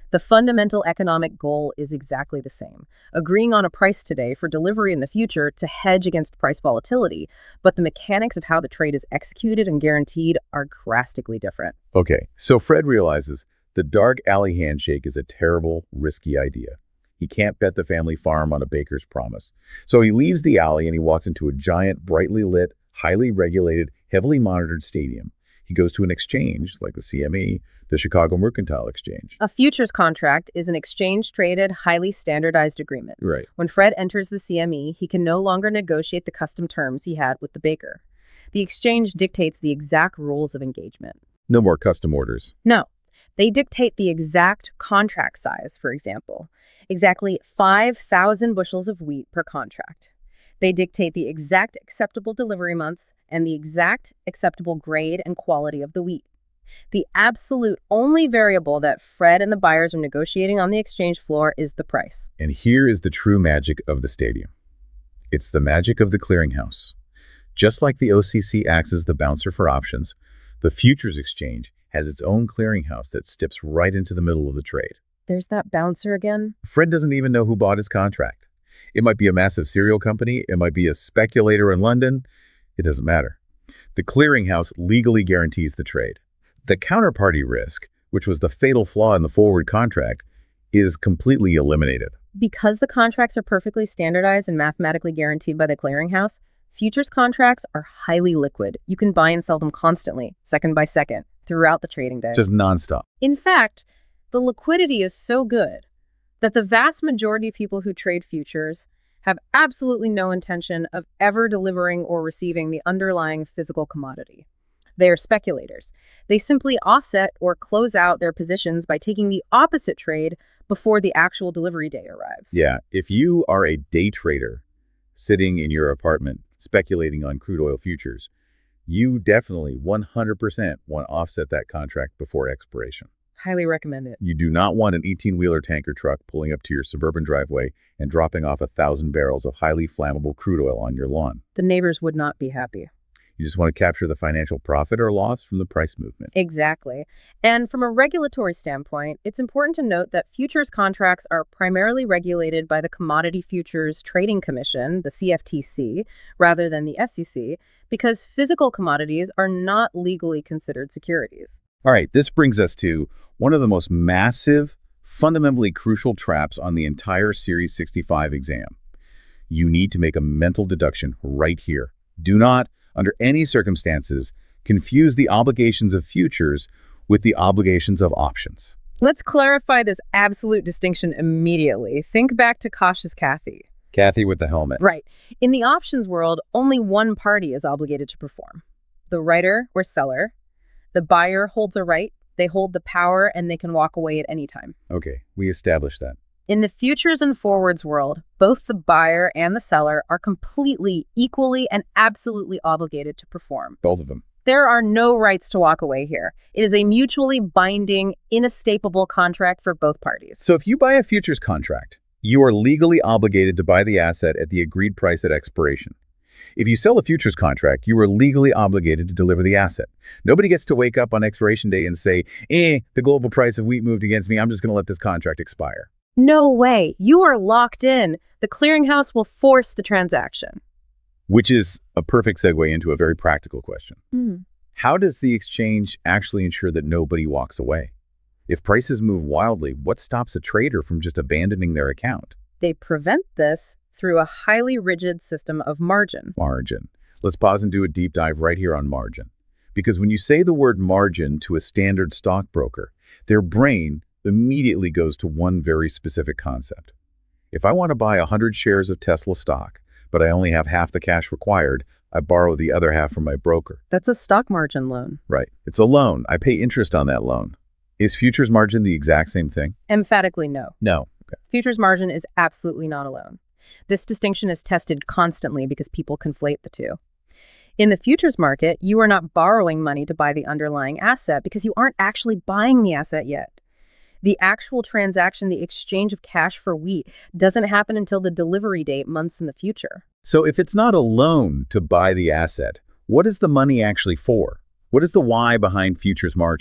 The fundamental economic goal is exactly the same, agreeing on a price today for delivery in the future to hedge against price volatility, but the mechanics of how the trade is executed and guaranteed are drastically different. Okay, so Fred realizes the dark alley handshake is a terrible, risky idea. He can't bet the family farm on a baker's promise. So he leaves the alley and he walks into a giant, brightly lit, highly regulated, heavily monitored stadium. He goes to an exchange, like the C M E, the Chicago Mercantile Exchange. A futures contract is an exchange-traded, highly standardized agreement. Right. When Fred enters the C M E, he can no longer negotiate the custom terms he had with the baker. The exchange dictates the exact rules of engagement. No more custom orders. No. They dictate the exact contract size, for example. Exactly five thousand bushels of wheat per contract. They dictate the exact acceptable delivery months and the exact acceptable grade and quality of the wheat. The absolute only variable that Fred and the buyers are negotiating on the exchange floor is the price. And here is the true magic of the stadium. It's the magic of the clearinghouse. Just like the O C C acts as the bouncer for options, the futures exchange has its own clearinghouse that steps right into the middle of the trade. There's that bouncer again. Fred doesn't even know who bought his contract. It might be a massive cereal company. It might be a speculator in London. It doesn't matter. The clearinghouse legally guarantees the trade. The counterparty risk, which was the fatal flaw in the forward contract, is completely eliminated. Because the contracts are perfectly standardized and mathematically guaranteed by the clearinghouse, futures contracts are highly liquid. You can buy and sell them constantly, second by second, throughout the trading day. Just nonstop. In fact, the liquidity is so good that the vast majority of people who trade futures have absolutely no intention of ever delivering or receiving the underlying physical commodity. They are speculators. They simply offset or close out their positions by taking the opposite trade before the actual delivery day arrives. Yeah, if you are a day trader sitting in your apartment speculating on crude oil futures, you definitely one hundred percent want to offset that contract before expiration. Highly recommend it. You do not want an eighteen-wheeler tanker truck pulling up to your suburban driveway and dropping off a thousand barrels of highly flammable crude oil on your lawn. The neighbors would not be happy. You just want to capture the financial profit or loss from the price movement. Exactly. And from a regulatory standpoint, it's important to note that futures contracts are primarily regulated by the Commodity Futures Trading Commission, the C F T C, rather than the S E C, because physical commodities are not legally considered securities. All right, this brings us to one of the most massive, fundamentally crucial traps on the entire Series sixty-five exam. You need to make a mental deduction right here. Do not, under any circumstances, confuse the obligations of futures with the obligations of options. Let's clarify this absolute distinction immediately. Think back to Cautious Kathy. Kathy with the helmet. Right. In the options world, only one party is obligated to perform. The writer or seller. The buyer holds a right, they hold the power, and they can walk away at any time. Okay, we established that. In the futures and forwards world, both the buyer and the seller are completely, equally, and absolutely obligated to perform. Both of them. There are no rights to walk away here. It is a mutually binding, inescapable contract for both parties. So if you buy a futures contract, you are legally obligated to buy the asset at the agreed price at expiration. If you sell a futures contract, you are legally obligated to deliver the asset. Nobody gets to wake up on expiration day and say, eh, the global price of wheat moved against me. I'm just going to let this contract expire. No way. You are locked in. The clearinghouse will force the transaction. Which is a perfect segue into a very practical question. Mm. How does the exchange actually ensure that nobody walks away? If prices move wildly, what stops a trader from just abandoning their account? They prevent this through a highly rigid system of margin. Margin. Let's pause and do a deep dive right here on margin. Because when you say the word margin to a standard stockbroker, their brain immediately goes to one very specific concept. If I want to buy one hundred shares of Tesla stock, but I only have half the cash required, I borrow the other half from my broker. That's a stock margin loan. Right. It's a loan. I pay interest on that loan. Is futures margin the exact same thing? Emphatically no. No. Okay. Futures margin is absolutely not a loan. This distinction is tested constantly because people conflate the two. In the futures market, you are not borrowing money to buy the underlying asset because you aren't actually buying the asset yet. The actual transaction, the exchange of cash for wheat, doesn't happen until the delivery date months in the future. So if it's not a loan to buy the asset, what is the money actually for? What is the why behind futures margin?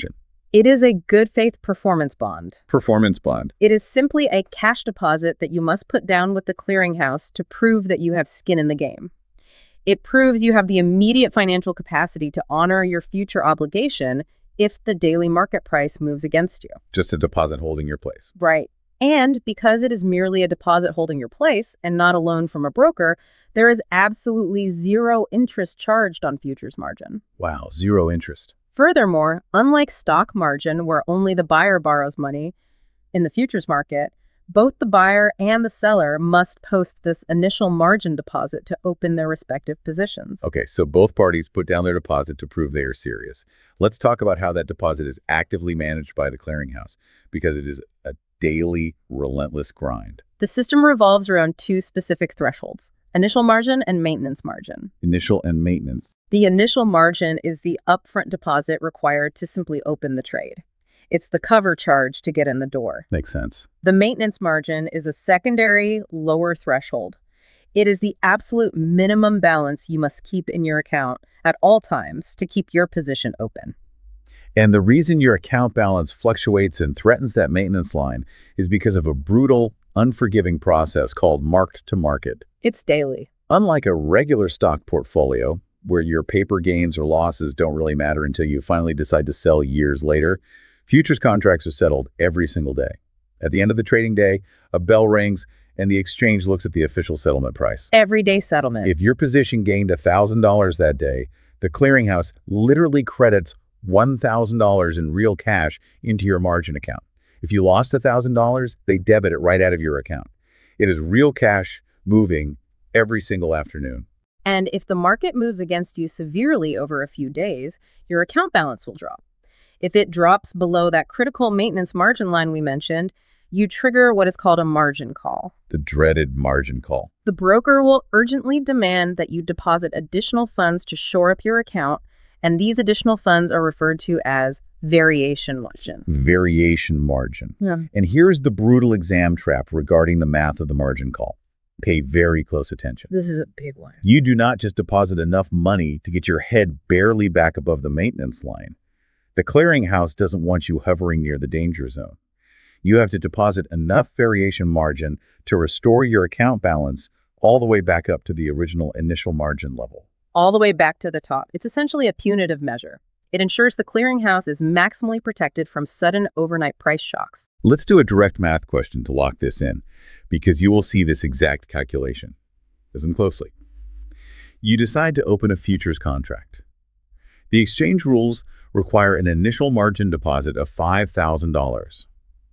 It is a good faith performance bond. Performance bond. It is simply a cash deposit that you must put down with the clearinghouse to prove that you have skin in the game. It proves you have the immediate financial capacity to honor your future obligation if the daily market price moves against you. Just a deposit holding your place. Right. And because it is merely a deposit holding your place and not a loan from a broker, there is absolutely zero interest charged on futures margin. Wow, zero interest. Furthermore, unlike stock margin, where only the buyer borrows money, in the futures market, both the buyer and the seller must post this initial margin deposit to open their respective positions. Okay, so both parties put down their deposit to prove they are serious. Let's talk about how that deposit is actively managed by the clearinghouse, because it is a daily, relentless grind. The system revolves around two specific thresholds: initial margin and maintenance margin. Initial and maintenance. The initial margin is the upfront deposit required to simply open the trade. It's the cover charge to get in the door. Makes sense. The maintenance margin is a secondary, lower threshold. It is the absolute minimum balance you must keep in your account at all times to keep your position open. And the reason your account balance fluctuates and threatens that maintenance line is because of a brutal, unforgiving process called marked to market. It's daily. Unlike a regular stock portfolio, where your paper gains or losses don't really matter until you finally decide to sell years later, futures contracts are settled every single day. At the end of the trading day, a bell rings and the exchange looks at the official settlement price. Everyday settlement. If your position gained one thousand dollars that day, the clearinghouse literally credits one thousand dollars in real cash into your margin account. If you lost one thousand dollars, they debit it right out of your account. It is real cash moving every single afternoon. And if the market moves against you severely over a few days, your account balance will drop. If it drops below that critical maintenance margin line we mentioned, you trigger what is called a margin call. The dreaded margin call. The broker will urgently demand that you deposit additional funds to shore up your account, and these additional funds are referred to as variation margin. Variation margin. Yeah. And here's the brutal exam trap regarding the math of the margin call. Pay very close attention. This is a big one. You do not just deposit enough money to get your head barely back above the maintenance line. The clearinghouse doesn't want you hovering near the danger zone. You have to deposit enough variation margin to restore your account balance all the way back up to the original initial margin level. All the way back to the top. It's essentially a punitive measure. It ensures the clearinghouse is maximally protected from sudden overnight price shocks. Let's do a direct math question to lock this in, because you will see this exact calculation. Listen closely. You decide to open a futures contract. The exchange rules require an initial margin deposit of five thousand dollars.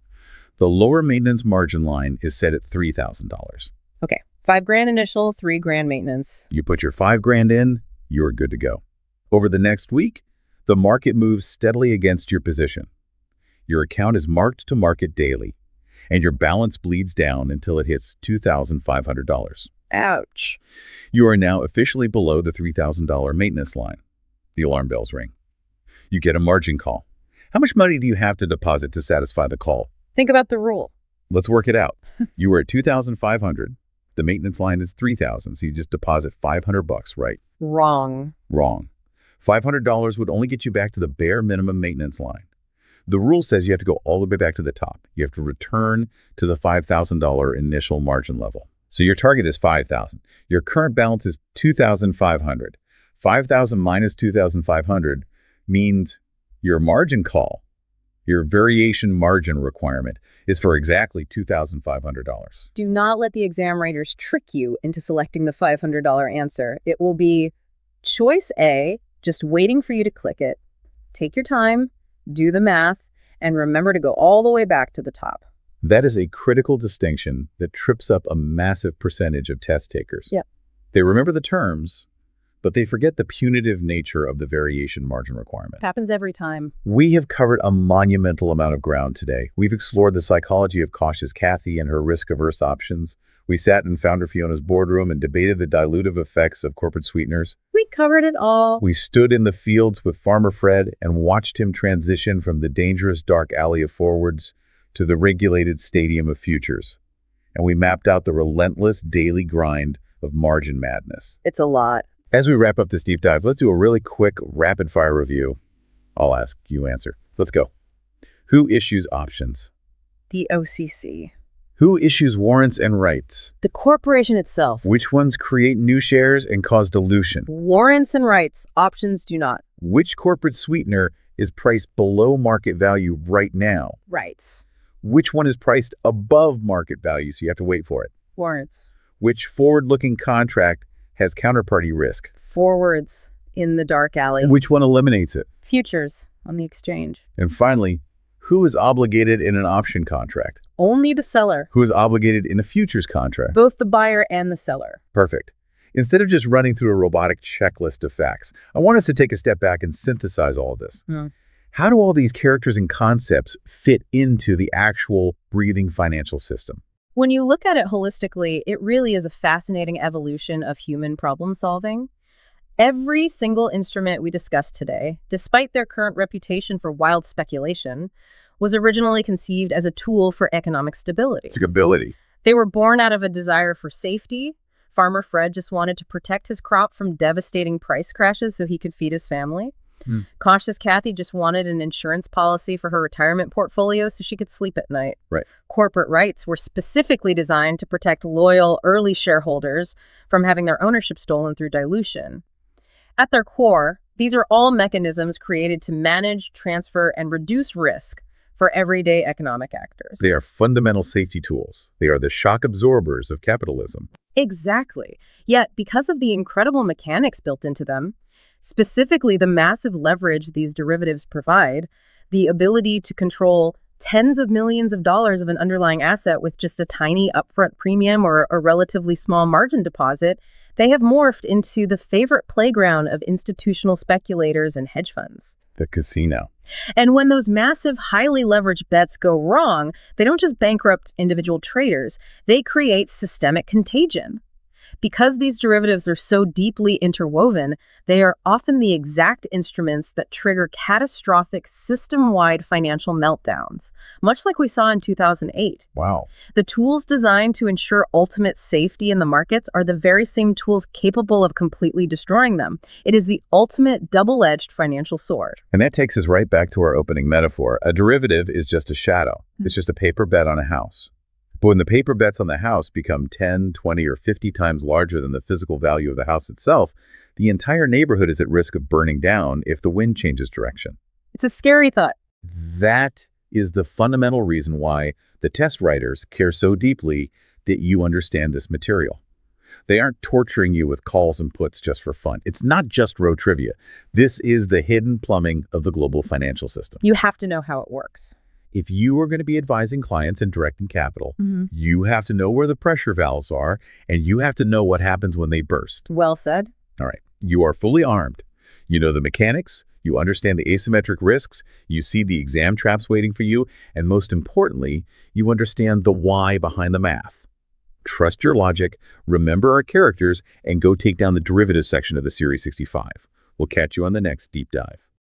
The lower maintenance margin line is set at three thousand dollars. Okay, five grand initial, three grand maintenance. You put your five grand in, you're good to go. Over the next week, the market moves steadily against your position. Your account is marked to market daily, and your balance bleeds down until it hits two thousand five hundred dollars. Ouch. You are now officially below the three thousand dollars maintenance line. The alarm bells ring. You get a margin call. How much money do you have to deposit to satisfy the call? Think about the rule. Let's work it out. You were at two thousand five hundred dollars. The maintenance line is three thousand dollars, so you just deposit five hundred bucks, right? Wrong. Wrong. five hundred dollars would only get you back to the bare minimum maintenance line. The rule says you have to go all the way back to the top. You have to return to the five thousand dollars initial margin level. So your target is five thousand dollars. Your current balance is two thousand five hundred dollars. five thousand dollars minus two thousand five hundred dollars means your margin call, your variation margin requirement, is for exactly two thousand five hundred dollars. Do not let the exam writers trick you into selecting the five hundred dollars answer. It will be choice A, just waiting for you to click it. Take your time, do the math, and remember to go all the way back to the top. That is a critical distinction that trips up a massive percentage of test takers. Yep. They remember the terms, but they forget the punitive nature of the variation margin requirement. Happens every time. We have covered a monumental amount of ground today. We've explored the psychology of cautious Kathy and her risk-averse options. We sat in Founder Fiona's boardroom and debated the dilutive effects of corporate sweeteners. We covered it all. We stood in the fields with Farmer Fred and watched him transition from the dangerous dark alley of forwards to the regulated stadium of futures. And we mapped out the relentless daily grind of margin madness. It's a lot. As we wrap up this deep dive, let's do a really quick rapid-fire review. I'll ask, you answer. Let's go. Who issues options? The O C C. Who issues warrants and rights? The corporation itself. Which ones create new shares and cause dilution? Warrants and rights. Options do not. Which corporate sweetener is priced below market value right now? Rights. Which one is priced above market value, so you have to wait for it? Warrants. Which forward-looking contract has counterparty risk? Forwards in the dark alley. Which one eliminates it? Futures on the exchange. And finally, who is obligated in an option contract? Only the seller. Who is obligated in a futures contract? Both the buyer and the seller. Perfect. Instead of just running through a robotic checklist of facts, I want us to take a step back and synthesize all of this. Hmm. How do all these characters and concepts fit into the actual breathing financial system? When you look at it holistically, it really is a fascinating evolution of human problem solving. Every single instrument we discussed today, despite their current reputation for wild speculation, was originally conceived as a tool for economic stability. Stability. They were born out of a desire for safety. Farmer Fred just wanted to protect his crop from devastating price crashes so he could feed his family. Hmm. Cautious Kathy just wanted an insurance policy for her retirement portfolio so she could sleep at night. Right. Corporate rights were specifically designed to protect loyal, early shareholders from having their ownership stolen through dilution. At their core, these are all mechanisms created to manage, transfer, and reduce risk for everyday economic actors. They are fundamental safety tools. They are the shock absorbers of capitalism. Exactly. Yet, because of the incredible mechanics built into them, specifically the massive leverage these derivatives provide, the ability to control tens of millions of dollars of an underlying asset with just a tiny upfront premium or a relatively small margin deposit, they have morphed into the favorite playground of institutional speculators and hedge funds. The casino. And when those massive, highly leveraged bets go wrong, they don't just bankrupt individual traders, they create systemic contagion. Because these derivatives are so deeply interwoven, they are often the exact instruments that trigger catastrophic system-wide financial meltdowns, much like we saw in two thousand eight. Wow. The tools designed to ensure ultimate safety in the markets are the very same tools capable of completely destroying them. It is the ultimate double-edged financial sword. And that takes us right back to our opening metaphor. A derivative is just a shadow. It's just a paper bet on a house. But when the paper bets on the house become ten, twenty, or fifty times larger than the physical value of the house itself, the entire neighborhood is at risk of burning down if the wind changes direction. It's a scary thought. That is the fundamental reason why the test writers care so deeply that you understand this material. They aren't torturing you with calls and puts just for fun. It's not just row trivia. This is the hidden plumbing of the global financial system. You have to know how it works. If you are going to be advising clients and directing capital, Mm-hmm. you have to know where the pressure valves are, and you have to know what happens when they burst. Well said. All right. You are fully armed. You know the mechanics, you understand the asymmetric risks, you see the exam traps waiting for you, and most importantly, you understand the why behind the math. Trust your logic, remember our characters, and go take down the derivatives section of the Series sixty-five. We'll catch you on the next deep dive.